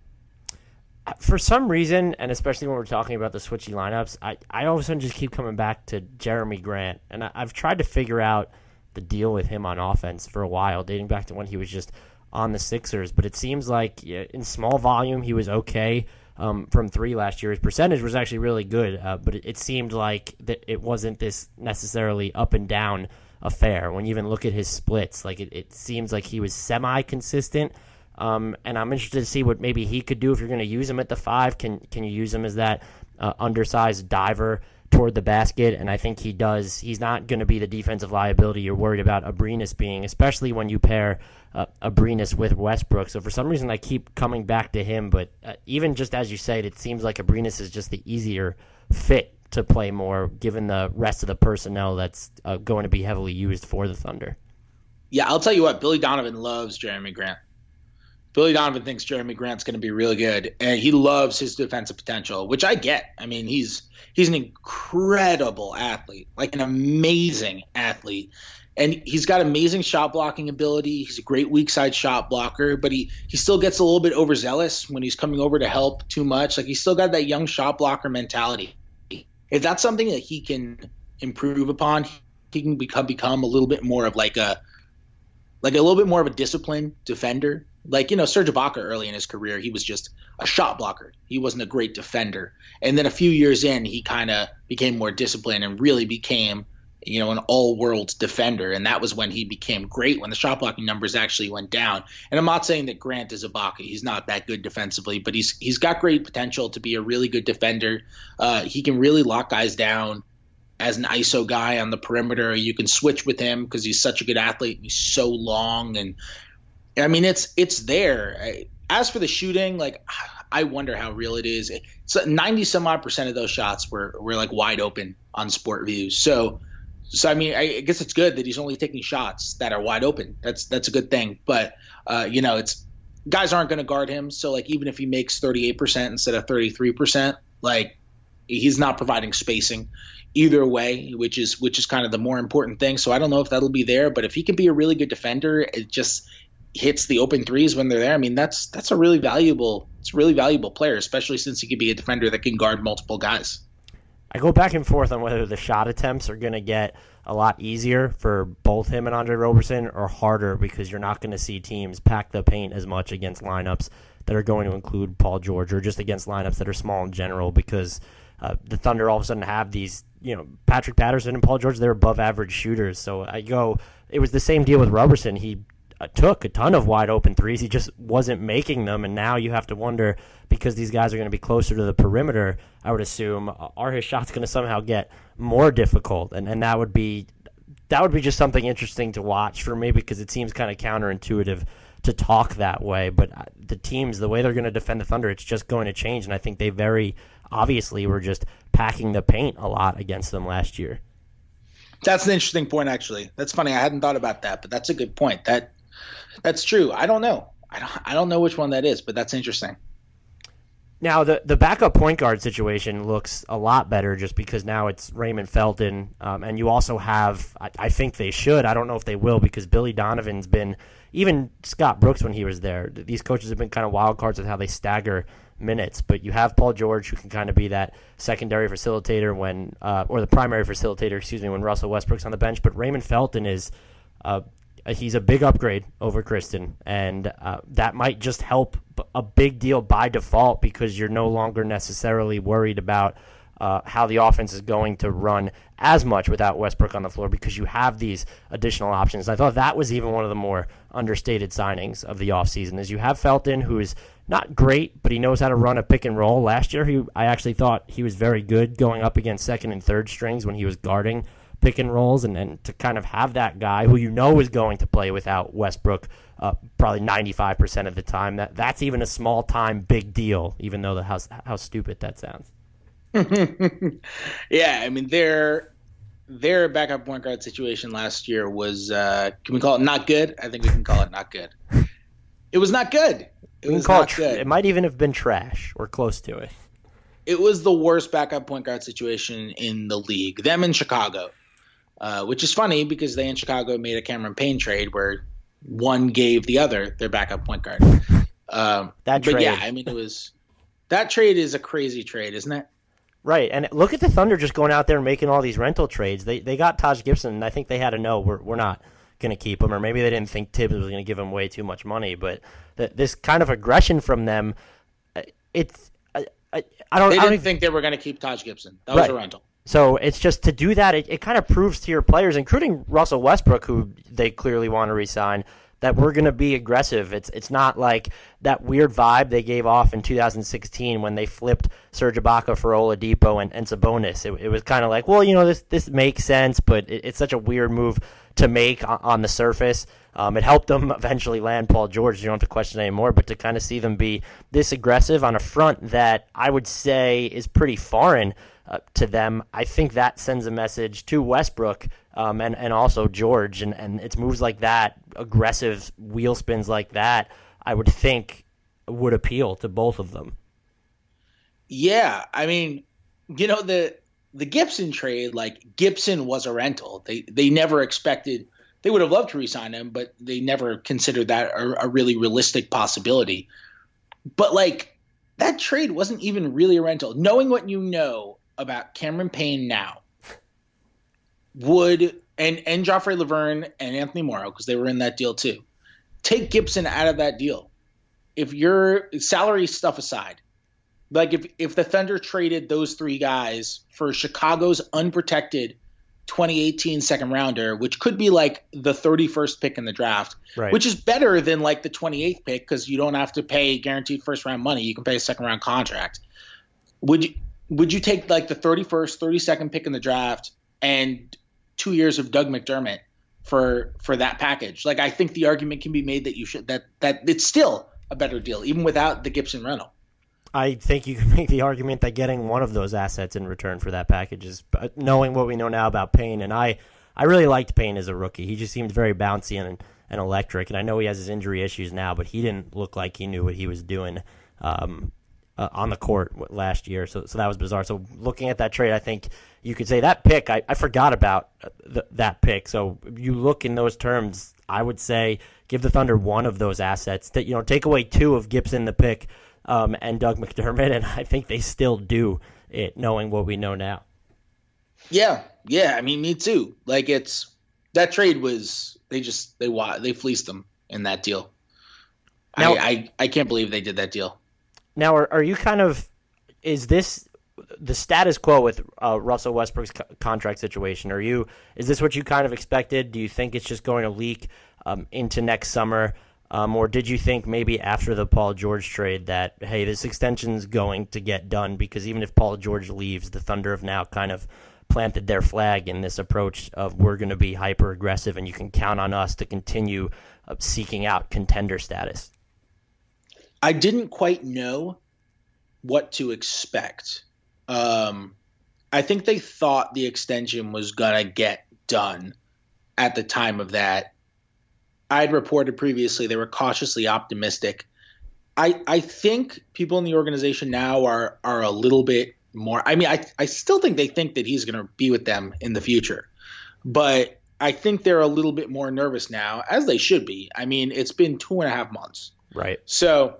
For some reason, and especially when we're talking about the switchy lineups, I, I all of a sudden just keep coming back to Jeremy Grant, and I, I've tried to figure out the deal with him on offense for a while, dating back to when he was just on the Sixers, but it seems like in small volume he was okay. Um, from three last year. His percentage was actually really good, uh, but it, it seemed like that it wasn't this necessarily up and down affair. When you even look at his splits, like it, it seems like he was semi-consistent, um, and I'm interested to see what maybe he could do if you're going to use him at the five. Can can you use him as that uh, undersized diver toward the basket? And I think he does. He's not going to be the defensive liability you're worried about Abrines being, especially when you pair uh, Abrines with Westbrook. So for some reason, I keep coming back to him. But uh, even just as you said, it seems like Abrines is just the easier fit to play more, given the rest of the personnel that's uh, going to be heavily used for the Thunder. Yeah, I'll tell you what. Billy Donovan loves Jeremy Grant. Billy Donovan thinks Jeremy Grant's going to be really good, and he loves his defensive potential, which I get. I mean, he's he's an incredible athlete, like an amazing athlete, and he's got amazing shot blocking ability. He's a great weak side shot blocker, but he he still gets a little bit overzealous when he's coming over to help too much. Like he's still got that young shot blocker mentality. If that's something that he can improve upon, he can become become a little bit more of like a like a little bit more of a disciplined defender. Like, you know, Serge Ibaka early in his career, he was just a shot blocker. He wasn't a great defender. And then a few years in, he kind of became more disciplined and really became, you know, an all-world defender. And that was when he became great, when the shot blocking numbers actually went down. And I'm not saying that Grant is Ibaka. He's not that good defensively, but he's he's got great potential to be a really good defender. Uh, he can really lock guys down as an I S O guy on the perimeter. You can switch with him because he's such a good athlete. He's so long, and I mean, it's it's there. As for the shooting, like I wonder how real it is. So ninety some odd percent of those shots were were like wide open on Sport Views. So, so I mean, I guess it's good that he's only taking shots that are wide open. That's that's a good thing. But uh, you know, it's guys aren't going to guard him. So like even if he makes thirty-eight percent instead of thirty-three percent, like he's not providing spacing either way, which is which is kind of the more important thing. So I don't know if that'll be there, but if he can be a really good defender, it just hits the open threes when they're there. I mean, that's that's a really valuable, it's a really valuable player, especially since he could be a defender that can guard multiple guys. I go back and forth on whether the shot attempts are going to get a lot easier for both him and Andre Roberson or harder because you're not going to see teams pack the paint as much against lineups that are going to include Paul George or just against lineups that are small in general because uh, the Thunder all of a sudden have these, you know, Patrick Patterson and Paul George, they're above average shooters. So I go, it was the same deal with Roberson. He uh, took a ton of wide open threes. He just wasn't making them. And now you have to wonder, because these guys are going to be closer to the perimeter, I would assume, are his shots going to somehow get more difficult? And and that would be that would be just something interesting to watch for me because it seems kind of counterintuitive to talk that way. But the teams, the way they're going to defend the Thunder, it's just going to change. And I think they very obviously were just packing the paint a lot against them last year. That's an interesting point, actually. That's funny. I hadn't thought about that, but that's a good point. That that's true. I don't know. I don't. I don't know which one that is, but that's interesting. Now, the, the backup point guard situation looks a lot better just because now it's Raymond Felton, um, and you also have, I, I think they should, I don't know if they will, because Billy Donovan's been, even Scott Brooks when he was there, these coaches have been kind of wild cards with how they stagger minutes, but you have Paul George who can kind of be that secondary facilitator when, uh, or the primary facilitator, excuse me, when Russell Westbrook's on the bench, but Raymond Felton is, uh, he's a big upgrade over Kristen, and uh, that might just help a big deal by default because you're no longer necessarily worried about uh, how the offense is going to run as much without Westbrook on the floor because you have these additional options. I thought that was even one of the more understated signings of the offseason is you have Felton, who is not great, but he knows how to run a pick and roll. Last year, he I actually thought he was very good going up against second and third strings when he was guarding pick and rolls, and, and to kind of have that guy who you know is going to play without Westbrook uh, probably ninety-five percent of the time, that that's even a small-time big deal, even though the how, how stupid that sounds. Yeah, I mean, their, their backup point guard situation last year was, uh, can we call it not good? I think we can call it not good. It was not good. It was call not it, tr- good. It might even have been trash or close to it. It was the worst backup point guard situation in the league, them in Chicago. Uh, which is funny because they in Chicago made a Cameron Payne trade where one gave the other their backup point guard. Um, that but trade. yeah, I mean, it was that trade is a crazy trade, isn't it? Right, and look at the Thunder just going out there and making all these rental trades. They they got Taj Gibson, and I think they had to know we're we're not going to keep him, or maybe they didn't think Tibbs was going to give him way too much money. But the, this kind of aggression from them, it's I, I, I don't. They I didn't don't even, think they were going to keep Taj Gibson. That was right. a rental. So it's just to do that, it, it kind of proves to your players, including Russell Westbrook, who they clearly want to re-sign, that we're going to be aggressive. It's it's not like that weird vibe they gave off in two thousand sixteen when they flipped Serge Ibaka for Oladipo and, and Sabonis. It, it was kind of like, well, you know, this this makes sense, but it, it's such a weird move to make on, on the surface. Um, it helped them eventually land Paul George. You don't have to question anymore, but to kind of see them be this aggressive on a front that I would say is pretty foreign Uh, to them, I think that sends a message to Westbrook um, and, and also George, and, and it's moves like that, aggressive wheel spins like that, I would think would appeal to both of them. Yeah, I mean, you know, the the Gibson trade, like Gibson was a rental. They they never expected, they would have loved to re-sign him, but they never considered that a, a really realistic possibility. But like that trade wasn't even really a rental. Knowing what you know about Cameron Payne now, would and and Joffrey Laverne and Anthony Morrow, because they were in that deal too, take Gibson out of that deal. If your salary stuff aside, like if if the Thunder traded those three guys for Chicago's unprotected twenty eighteen second rounder, which could be like the thirty-first pick in the draft, right, which is better than like the twenty-eighth pick because you don't have to pay guaranteed first round money. You can pay a second round contract. Would you? Would you take like the thirty-first, thirty-second pick in the draft and two years of Doug McDermott for for that package? Like, I think the argument can be made that you should that that it's still a better deal even without the Gibson rental. I think you can make the argument that getting one of those assets in return for that package is, knowing what we know now about Payne, and I I really liked Payne as a rookie. He just seemed very bouncy and and electric, and I know he has his injury issues now, but he didn't look like he knew what he was doing. Um, Uh, on the court last year, so so that was bizarre. So looking at that trade, I think you could say that pick, I, I forgot about th- that pick. So you look in those terms, I would say give the Thunder one of those assets. That, you know, take away two of Gibson, the pick, um, and Doug McDermott, and I think they still do it, knowing what we know now. Yeah, yeah. I mean, me too. Like it's that trade was they just they wa they fleeced them in that deal. Now, I, I I can't believe they did that deal. Now, are, are you kind of is this the status quo with uh, Russell Westbrook's co- contract situation? Are you is this what you kind of expected? Do you think it's just going to leak um, into next summer? Um, or did you think maybe after the Paul George trade that, hey, this extension's going to get done because even if Paul George leaves, the Thunder have now kind of planted their flag in this approach of we're going to be hyper aggressive and you can count on us to continue uh, seeking out contender status? I didn't quite know what to expect. Um, I think they thought the extension was going to get done at the time of that. I had reported previously they were cautiously optimistic. I I think people in the organization now are are a little bit more. I mean, I I still think they think that he's going to be with them in the future, but I think they're a little bit more nervous now, as they should be. I mean, it's been two and a half months, right? So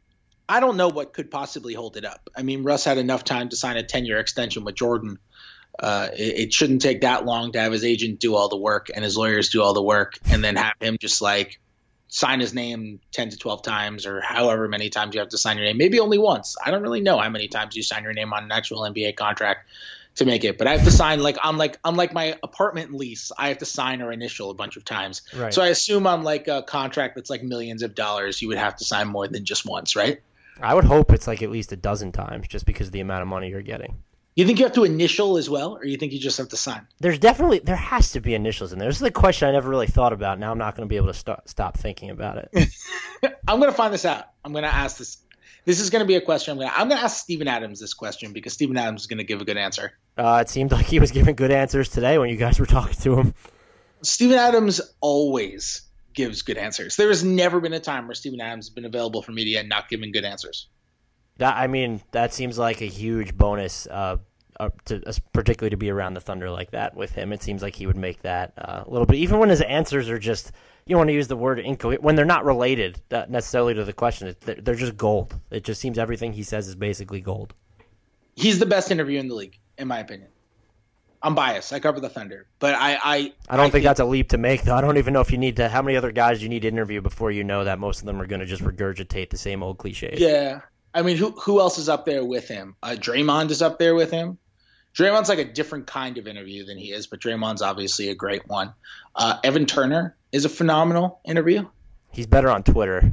I don't know what could possibly hold it up. I mean, Russ had enough time to sign a ten-year extension with Jordan. Uh, it, it shouldn't take that long to have his agent do all the work and his lawyers do all the work and then have him just like sign his name ten to twelve times or however many times you have to sign your name. Maybe only once. I don't really know how many times you sign your name on an actual N B A contract to make it. But I have to sign like on like on like my apartment lease, I have to sign or initial a bunch of times. Right. So I assume on like a contract that's like millions of dollars, you would have to sign more than just once, right? I would hope it's like at least a dozen times just because of the amount of money you're getting. You think you have to initial as well, or you think you just have to sign? There's definitely there has to be initials in there. This is a question I never really thought about. Now I'm not going to be able to st- stop thinking about it. I'm going to find this out. I'm going to ask this. This is going to be a question. I'm going to I'm going to ask Steven Adams this question because Steven Adams is going to give a good answer. Uh, it seemed like he was giving good answers today when you guys were talking to him. Steven Adams always gives good answers. There has never been a time where Steven Adams has been available for media and not giving good answers. That, I mean, that seems like a huge bonus, uh, uh, to, uh, particularly to be around the Thunder like that with him. It seems like he would make that uh, a little bit, even when his answers are just, you don't want to use the word incoherent, when they're not related uh, necessarily to the question. They're, they're just gold. It just seems everything he says is basically gold. He's the best interviewer in the league, in my opinion. I'm biased. I cover the Thunder, but I I, I don't I think, think that's a leap to make, though. I don't even know if you need to. How many other guys do you need to interview before you know that most of them are going to just regurgitate the same old cliches? Yeah. I mean, who who else is up there with him? Uh, Draymond is up there with him. Draymond's like a different kind of interview than he is, but Draymond's obviously a great one. Uh, Evan Turner is a phenomenal interview. He's better on Twitter.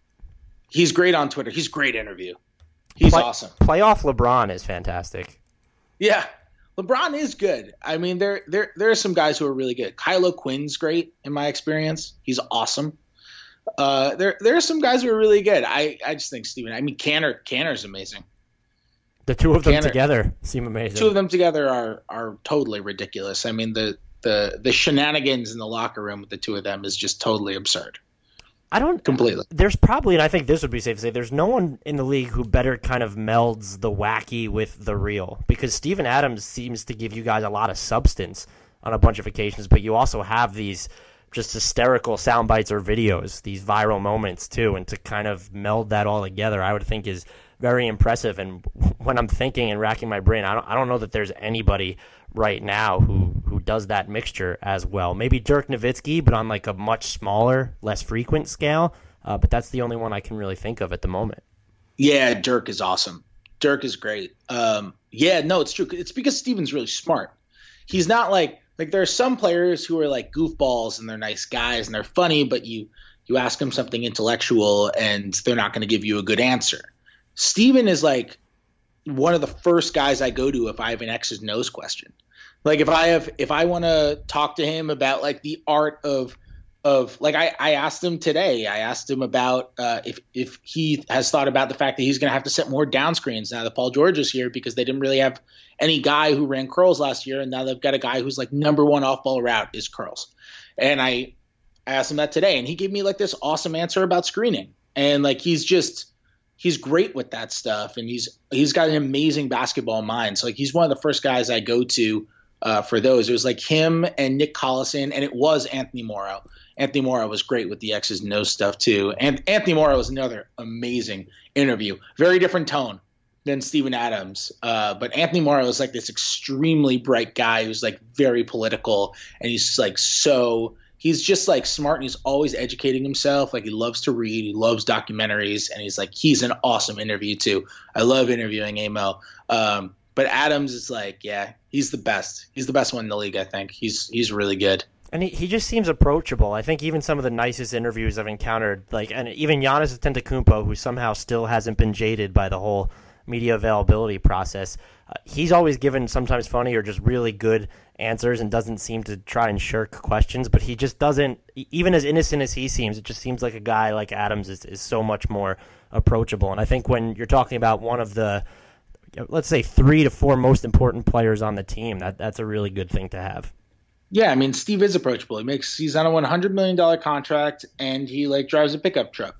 He's great on Twitter. He's a great interview. He's Play, awesome. Playoff LeBron is fantastic. Yeah. LeBron is good. I mean, there there there are some guys who are really good. Kylo Quinn's great in my experience. He's awesome. Uh, there there are some guys who are really good. I, I just think Steven. I mean, Canner Canner's amazing. The two of them Canner, together seem amazing. Two of them together are are totally ridiculous. I mean, the the the shenanigans in the locker room with the two of them is just totally absurd. I don't completely. There's probably, and I think this would be safe to say, there's no one in the league who better kind of melds the wacky with the real, because Steven Adams seems to give you guys a lot of substance on a bunch of occasions, but you also have these just hysterical sound bites or videos, these viral moments too, and to kind of meld that all together, I would think is very impressive. And when I'm thinking and racking my brain, I don't, I don't know that there's anybody right now who, who does that mixture as well. Maybe Dirk Nowitzki, but on like a much smaller, less frequent scale. Uh, but that's the only one I can really think of at the moment. Yeah, Dirk is awesome. Dirk is great. Um, yeah, no, it's true. It's because Steven's really smart. He's not like like there are some players who are like goofballs and they're nice guys and they're funny, but you you ask them something intellectual and they're not going to give you a good answer. Steven is like one of the first guys I go to if I have an X's and O's question. Like if I have if I want to talk to him about like the art of of like I, I asked him today. I asked him about uh, if if he has thought about the fact that he's going to have to set more down screens now that Paul George is here, because they didn't really have any guy who ran curls last year, and now they've got a guy who's like number one off ball route is curls. And I, I asked him that today, and he gave me like this awesome answer about screening, and like he's just he's great with that stuff, and he's he's got an amazing basketball mind. So like he's one of the first guys I go to uh, for those. It was like him and Nick Collison, and it was Anthony Morrow. Anthony Morrow was great with the X's and O's stuff too. And Anthony Morrow was another amazing interview. Very different tone. than Steven Adams. Uh, but Anthony Morrow is like this extremely bright guy who's like very political, and he's like so he's just like smart, and he's always educating himself. Like he loves to read, he loves documentaries, and he's like he's an awesome interview too. I love interviewing Amo. Um, but Adams is like, yeah, he's the best. He's the best one in the league, I think. He's he's really good. And he, he just seems approachable. I think even some of the nicest interviews I've encountered, like, and even Giannis Antetokounmpo, who somehow still hasn't been jaded by the whole media availability process, uh, he's always given sometimes funny or just really good answers and doesn't seem to try and shirk questions. But he just doesn't, even as innocent as he seems, it just seems like a guy like Adams is, is so much more approachable. And I think when you're talking about one of the, let's say, three to four most important players on the team, that that's a really good thing to have. Yeah, I mean, Steve is approachable. He makes he's on a one hundred million dollars contract, and he like drives a pickup truck.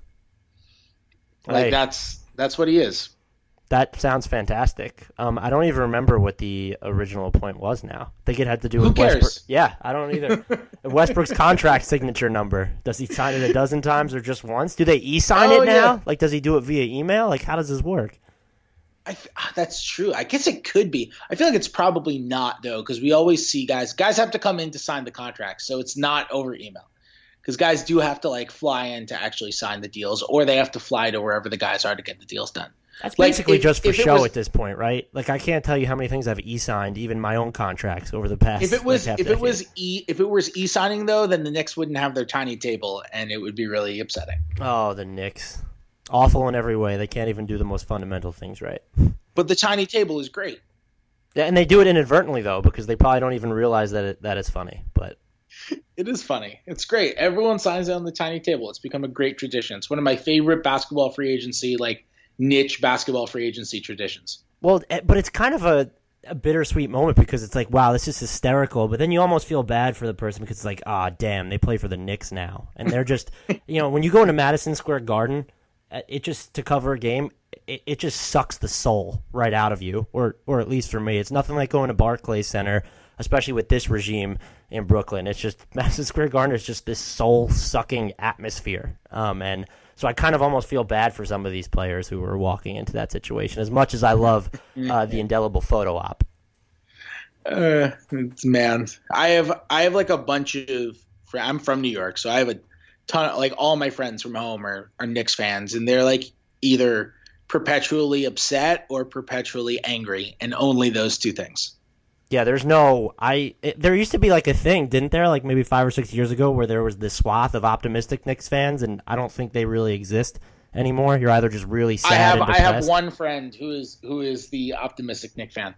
Like Hey. that's that's what he is. That sounds fantastic. Um, I don't even remember what the original point was now. I think it had to do Who with cares? Westbrook. Yeah, I don't either. Westbrook's contract signature number. Does he sign it a dozen times or just once? Do they e-sign Oh, it now? yeah. Like, does he do it via email? Like, how does this work? I th- ah, that's true. I guess it could be. I feel like it's probably not though, because we always see guys. Guys have to come in to sign the contract, so it's not over email. Because guys do have to like fly in to actually sign the deals, or they have to fly to wherever the guys are to get the deals done. That's Like, basically if- just for if it show was- at this point, right? Like, I can't tell you how many things I've e-signed, even my own contracts over the past. If it was like, half if it decade. was e if it was e signing though, then the Knicks wouldn't have their tiny table, and it would be really upsetting. Oh, the Knicks. Awful in every way. They can't even do the most fundamental things right. But the tiny table is great. Yeah, and they do it inadvertently, though, because they probably don't even realize that it, that it's funny. But It is funny. It's great. Everyone signs on the tiny table. It's become a great tradition. It's one of my favorite basketball free agency, like niche basketball free agency traditions. well, eh, but it's kind of a, a bittersweet moment because it's like, wow, this is hysterical. But then you almost feel bad for the person because it's like, ah, damn, they play for the Knicks now, and they're just, you know, when you go into Madison Square Garden, eh, it just to cover a game, it, it just sucks the soul right out of you, or or at least for me, it's nothing like going to Barclays Center, especially with this regime in Brooklyn. It's just Madison Square Garden is just this soul-sucking atmosphere, um, and so I kind of almost feel bad for some of these players who are walking into that situation. As much as I love uh, the indelible photo op, Uh, it's, man, I have I have like a bunch of. fr- I'm from New York, so I have a ton of like all my friends from home are are Knicks fans, and they're like either perpetually upset or perpetually angry, and only those two things. yeah, there's no I. It, there used to be like a thing, didn't there? Like maybe five or six years ago, where there was this swath of optimistic Knicks fans, and I don't think they really exist anymore. You're either just really sad I have and I have depressed. one friend who is who is the optimistic Knicks fan.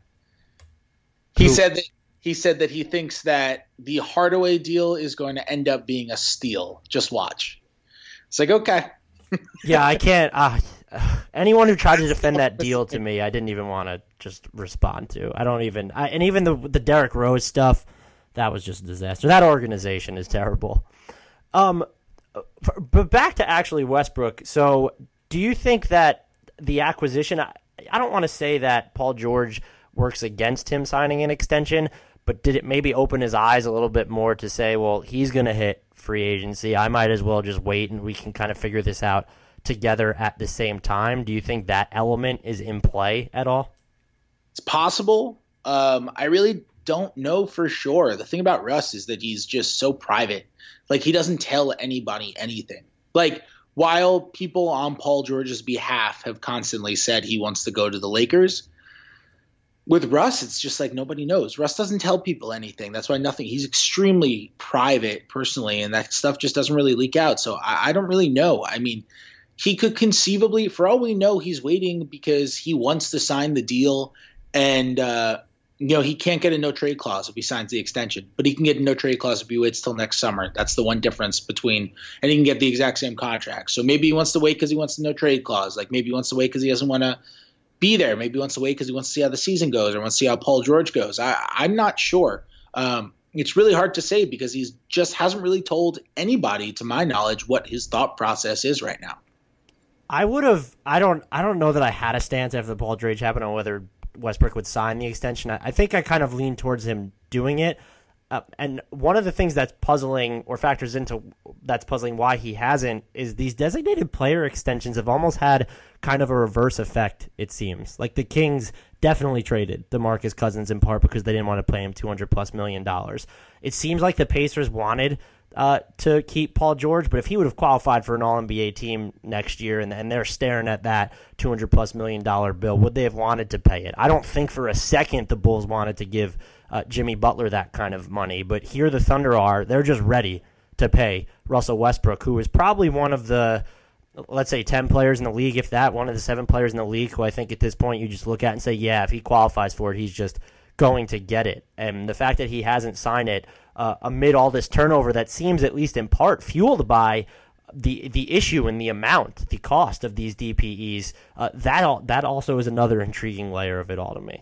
He Who- said that he said that he thinks that the Hardaway deal is going to end up being a steal. Just watch. It's like, okay. Yeah, I can't. Uh, anyone who tried to defend that deal to me, I didn't even want to just respond to. I don't even. I, and even the the Derrick Rose stuff, that was just a disaster. That organization is terrible. Um, f- but back to actually Westbrook. So, do you think that the acquisition? I, I don't want to say that Paul George works against him signing an extension, but did it maybe open his eyes a little bit more to say, well, he's going to hit free agency. I might as well just wait and we can kind of figure this out together at the same time. Do you think that element is in play at all? It's possible. Um, I really don't know for sure. The thing about Russ is that he's just so private. Like, he doesn't tell anybody anything. Like, while people on Paul George's behalf have constantly said he wants to go to the Lakers, with Russ, it's just like nobody knows. Russ doesn't tell people anything. That's why nothing. He's extremely private personally, and that stuff just doesn't really leak out. So I, I don't really know. I mean, he could conceivably, for all we know, he's waiting because he wants to sign the deal, and uh, you know he can't get a no trade clause if he signs the extension, but he can get a no trade clause if he waits till next summer. That's the one difference between, and he can get the exact same contract. So maybe he wants to wait because he wants the no trade clause. Like maybe he wants to wait because he doesn't want to be there. Maybe he wants to wait because he wants to see how the season goes or wants to see how Paul George goes. I, I'm not sure. Um, it's really hard to say because he's just hasn't really told anybody, to my knowledge, what his thought process is right now. I would have. I don't. I don't know that I had a stance after the Paul George happened on whether Westbrook would sign the extension. I, I think I kind of leaned towards him doing it. Uh, and one of the things that's puzzling or factors into that's puzzling why he hasn't is these designated player extensions have almost had kind of a reverse effect, it seems. Like the Kings definitely traded DeMarcus Cousins in part because they didn't want to pay him two hundred plus million dollars. It seems like the Pacers wanted uh, to keep Paul George, but if he would have qualified for an All N B A team next year and, and they're staring at that two hundred plus million dollar bill, would they have wanted to pay it? I don't think for a second the Bulls wanted to give uh, Jimmy Butler that kind of money, but here the Thunder are, they're just ready to pay Russell Westbrook, who is probably one of the, let's say, ten players in the league, if that, one of the seven players in the league who I think at this point you just look at and say, yeah, if he qualifies for it, he's just going to get it. And the fact that he hasn't signed it uh, amid all this turnover that seems, at least in part, fueled by the the issue and the amount, the cost of these D P Es, uh, that all, that also is another intriguing layer of it all to me.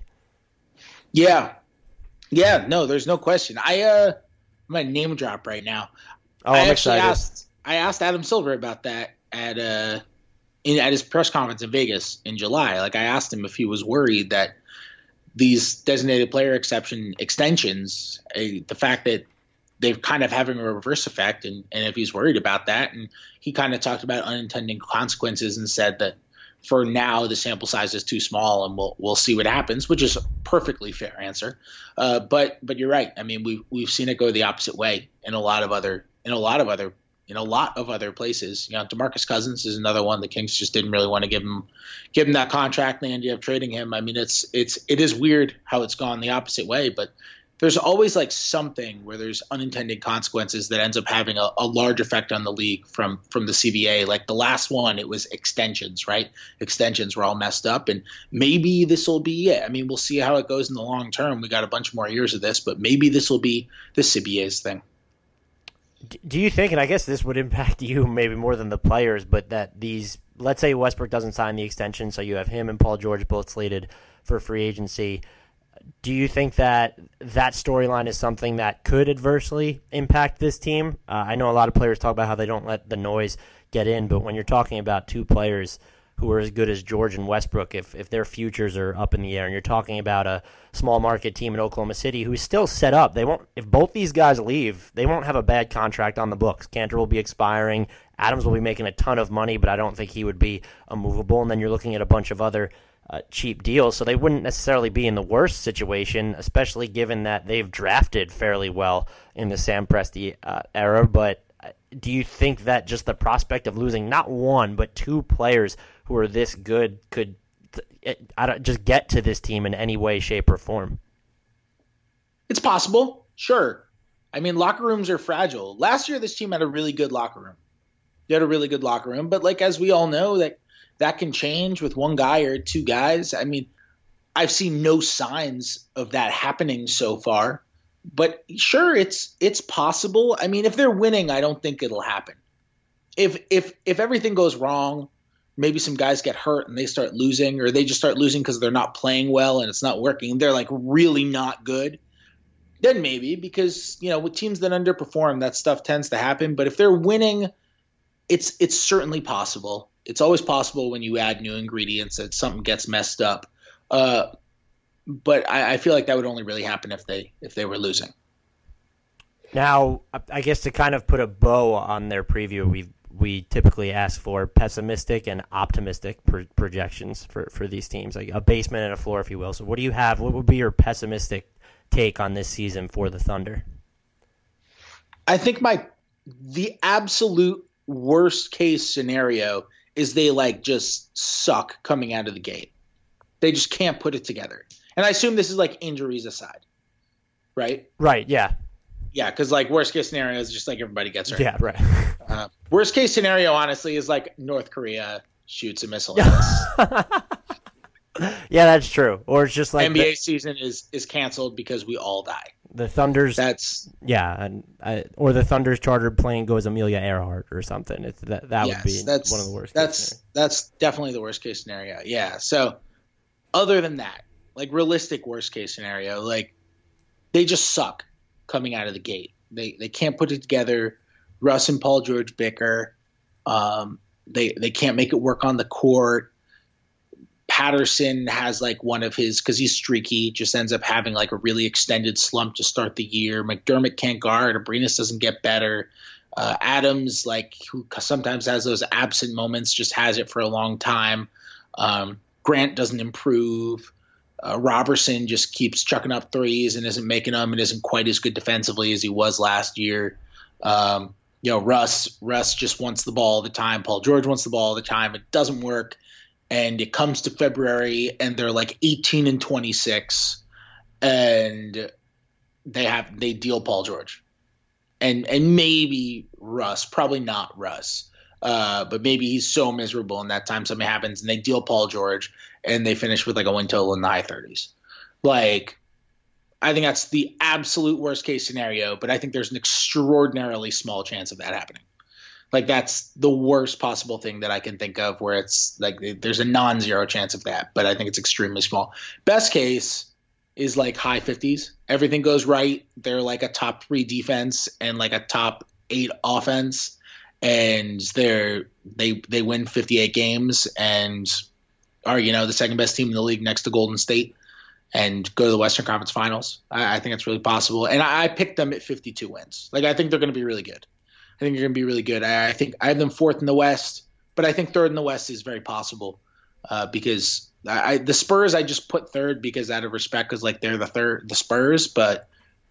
Yeah. Yeah, no, there's no question. I, uh, I'm going to name drop right now. Oh, I I'm actually excited. asked, I asked Adam Silver about that at uh, in, at his press conference in Vegas in July. Like, I asked him if he was worried that these designated player exception extensions, uh, the fact that they're kind of having a reverse effect, and, and if he's worried about that. And he kind of talked about unintended consequences and said that for now the sample size is too small and we'll we'll see what happens, which is a perfectly fair answer. Uh, but but you're right. I mean, we've we've seen it go the opposite way in a lot of other in a lot of other in a lot of other places. You know, DeMarcus Cousins is another one. The Kings just didn't really want to give him give him that contract, and they ended up trading him. I mean, it's it's it is weird how it's gone the opposite way, but there's always like something where there's unintended consequences that ends up having a, a large effect on the league from from the C B A. Like the last one, it was extensions, right? Extensions were all messed up, and maybe this will be it. I mean, we'll see how it goes in the long term. We got a bunch more years of this, but maybe this will be the C B A's thing. Do you think, and I guess this would impact you maybe more than the players, but that these, let's say Westbrook doesn't sign the extension, so you have him and Paul George both slated for free agency. Do you think that that storyline is something that could adversely impact this team? Uh, I know a lot of players talk about how they don't let the noise get in, but when you're talking about two players who are as good as George and Westbrook, if if their futures are up in the air, and you're talking about a small market team in Oklahoma City who's still set up, they won't. If both these guys leave, they won't have a bad contract on the books. Cantor will be expiring. Adams will be making a ton of money, but I don't think he would be immovable. And then you're looking at a bunch of other Uh, cheap deals, so they wouldn't necessarily be in the worst situation, especially given that they've drafted fairly well in the Sam Presti uh, era. But do you think that just the prospect of losing not one but two players who are this good could th- I don't, just get to this team in any way, shape, or form? It's possible, sure. I mean, locker rooms are fragile. Last year, this team had a really good locker room. They had a really good locker room, but like as we all know, that that can change with one guy or two guys. I mean, I've seen no signs of that happening so far, but sure, it's it's possible. I mean, if they're winning, I don't think it'll happen. If if if everything goes wrong, maybe some guys get hurt and they start losing, or they just start losing because they're not playing well and it's not working. They're like really not good. Then maybe, because you know, with teams that underperform, that stuff tends to happen. But if they're winning, it's it's certainly possible. It's always possible when you add new ingredients that something gets messed up. Uh, but I, I feel like that would only really happen if they if they were losing. Now, I guess to kind of put a bow on their preview, we we typically ask for pessimistic and optimistic pro- projections for, for these teams, like a basement and a floor, if you will. So what do you have? What would be your pessimistic take on this season for the Thunder? I think my the absolute worst case scenario is they like just suck coming out of the gate. They just can't put it together. And I assume this is like injuries aside, right? Right, yeah. Yeah, because like worst case scenario is just like everybody gets hurt. Yeah, right. Uh, worst case scenario, honestly, is like North Korea shoots a missile at us. Yeah, that's true. Or it's just like N B A the, season is is canceled because we all die. the Thunder's. That's yeah, and I, or the Thunder's chartered plane goes Amelia Earhart or something. It's that that yes, would be that's, one of the worst. That's that's definitely the worst case scenario. Yeah. So other than that, like realistic worst case scenario, like they just suck coming out of the gate. They they can't put it together. Russ and Paul George bicker. Um, they they can't make it work on the court. Patterson has like one of his, because he's streaky, just ends up having like a really extended slump to start the year. McDermott can't guard. Abrinas doesn't get better. Uh, Adams, like, who sometimes has those absent moments, just has it for a long time. Um, Grant doesn't improve. Uh, Robertson just keeps chucking up threes and isn't making them and isn't quite as good defensively as he was last year. Um, you know, Russ, Russ just wants the ball all the time. Paul George wants the ball all the time. It doesn't work. And it comes to February and they're like eighteen and twenty-six and they have, they deal Paul George and, and maybe Russ, probably not Russ. Uh, but maybe he's so miserable in that time something happens and they deal Paul George and they finish with like a win total in the high thirties. Like, I think that's the absolute worst case scenario, but I think there's an extraordinarily small chance of that happening. Like, that's the worst possible thing that I can think of where it's like there's a non-zero chance of that, but I think it's extremely small. Best case is like high fifties. Everything goes right. They're like a top three defense and like a top eight offense. And they're they they win fifty-eight games and are, you know, the second best team in the league next to Golden State and go to the Western Conference Finals. I, I think it's really possible. And I, I picked them at fifty-two wins. Like, I think they're going to be really good. I think they're going to be really good. I, I think I have them fourth in the West, but I think third in the West is very possible uh, because I, I, the Spurs I just put third because out of respect because like they're the third the Spurs, but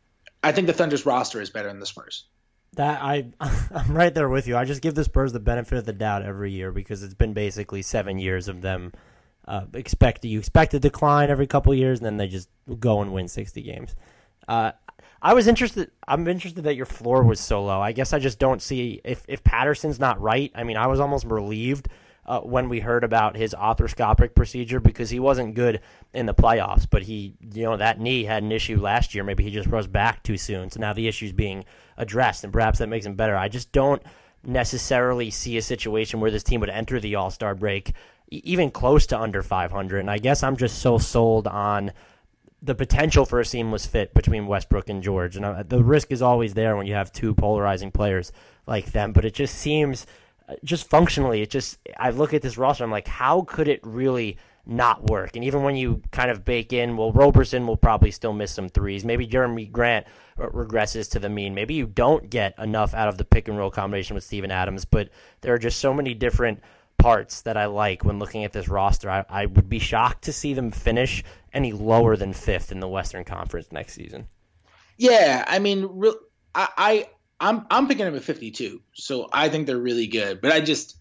I think the Thunder's roster is better than the Spurs. That I, I'm right there with you. I just give the Spurs the benefit of the doubt every year because it's been basically seven years of them uh, expect you expect a decline every couple of years, and then they just go and win sixty games. Uh, I was interested. I'm interested that your floor was so low. I guess I just don't see if if Patterson's not right. I mean, I was almost relieved uh, when we heard about his arthroscopic procedure because he wasn't good in the playoffs, but he, you know, that knee had an issue last year. Maybe he just rose back too soon. So now the issue's being addressed, and perhaps that makes him better. I just don't necessarily see a situation where this team would enter the All-Star break even close to under five hundred. And I guess I'm just so sold on the potential for a seamless fit between Westbrook and George. And uh, the risk is always there when you have two polarizing players like them. But it just seems, just functionally, it just, I look at this roster, I'm like, how could it really not work? And even when you kind of bake in, well, Roberson will probably still miss some threes. Maybe Jeremy Grant regresses to the mean. Maybe you don't get enough out of the pick and roll combination with Steven Adams. But there are just so many different parts that I like when looking at this roster. I, I would be shocked to see them finish any lower than fifth in the Western Conference next season. Yeah, I mean, real, I, I I'm I'm picking them at fifty-two, so I think they're really good. But I just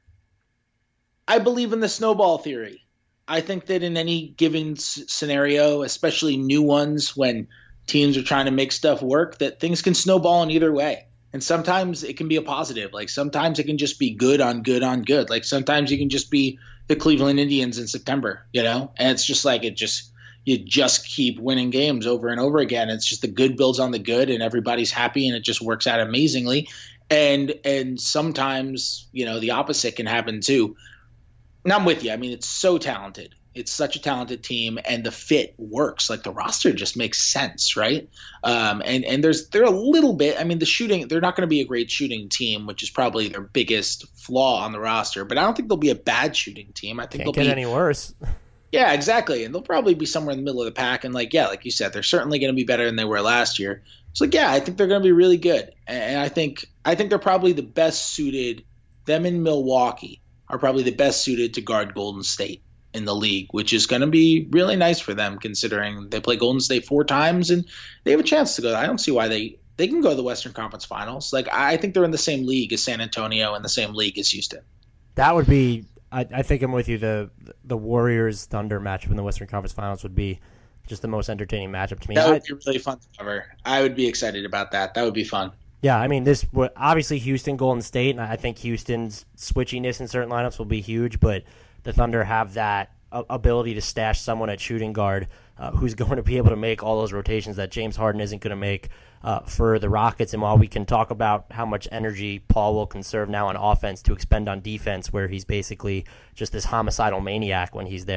I believe in the snowball theory. I think that in any given s- scenario, especially new ones, when teams are trying to make stuff work, that things can snowball in either way. And sometimes it can be a positive. Like sometimes it can just be good on good on good. Like sometimes you can just be the Cleveland Indians in September, you know? And it's just like it just you just keep winning games over and over again. It's just the good builds on the good and everybody's happy and it just works out amazingly. And and sometimes, you know, the opposite can happen too. And I'm with you. I mean, it's so talented. It's such a talented team, and the fit works. Like the roster just makes sense, right? Um, and and there's they're a little bit. I mean, the shooting. They're not going to be a great shooting team, which is probably their biggest flaw on the roster. But I don't think they'll be a bad shooting team. I think Can't they'll get be any worse. Yeah, exactly. And they'll probably be somewhere in the middle of the pack. And like, yeah, like you said, they're certainly going to be better than they were last year. So like, yeah, I think they're going to be really good. And I think I think they're probably the best suited. Them in Milwaukee are probably the best suited to guard Golden State in the league, which is going to be really nice for them considering they play Golden State four times and they have a chance to go. I don't see why they, they can go to the Western Conference Finals. Like I think they're in the same league as San Antonio and the same league as Houston. That would be, I, I think I'm with you, the the Warriors Thunder matchup in the Western Conference Finals would be just the most entertaining matchup to me. That would I, be really fun to cover. I would be excited about that. That would be fun. Yeah, I mean, this would obviously Houston, Golden State, and I think Houston's switchiness in certain lineups will be huge, but the Thunder have that ability to stash someone at shooting guard uh, who's going to be able to make all those rotations that James Harden isn't going to make uh, for the Rockets. And while we can talk about how much energy Paul will conserve now on offense to expend on defense, where he's basically just this homicidal maniac when he's there,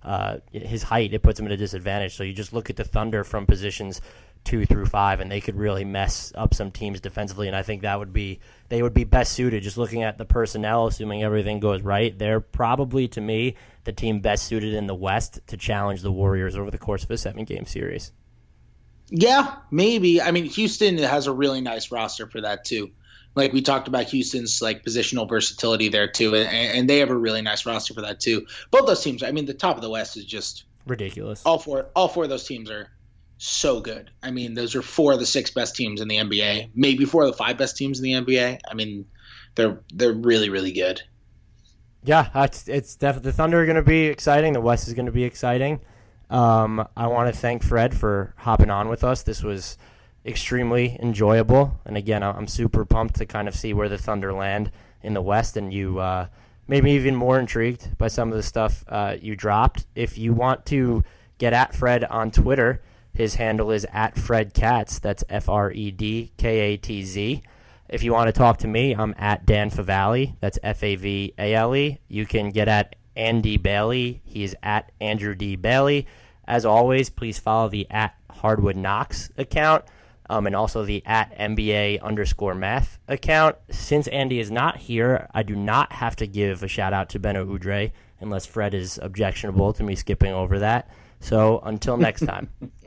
uh, his height, it puts him at a disadvantage. So you just look at the Thunder from positions two through five, and they could really mess up some teams defensively. And I think that would be they would be best suited. Just looking at the personnel, assuming everything goes right, they're probably, to me, the team best suited in the West to challenge the Warriors over the course of a seven-game series. Yeah, maybe. I mean, Houston has a really nice roster for that too. Like we talked about Houston's like positional versatility there too, and, and they have a really nice roster for that too. Both those teams, I mean, the top of the West is just ridiculous. All four, all four of those teams are so good. I mean, those are four of the six best teams in the N B A, maybe four of the five best teams in the N B A. I mean, they're they're really really good. Yeah, it's it's definitely the Thunder are going to be exciting. The West is going to be exciting. Um, I want to thank Fred for hopping on with us. This was extremely enjoyable, and again, I'm super pumped to kind of see where the Thunder land in the West, and you uh, made me even more intrigued by some of the stuff uh, you dropped. If you want to get at Fred on Twitter, his handle is at Fred Katz. That's F R E D K A T Z. If you want to talk to me, I'm at Dan Favale. That's F A V A L E. You can get at Andy Bailey. He is at Andrew D. Bailey. As always, please follow the at Hardwood Knocks account. Um, and also the at N B A underscore math account. Since Andy is not here, I do not have to give a shout out to Beno Udre unless Fred is objectionable to me skipping over that. So until next time.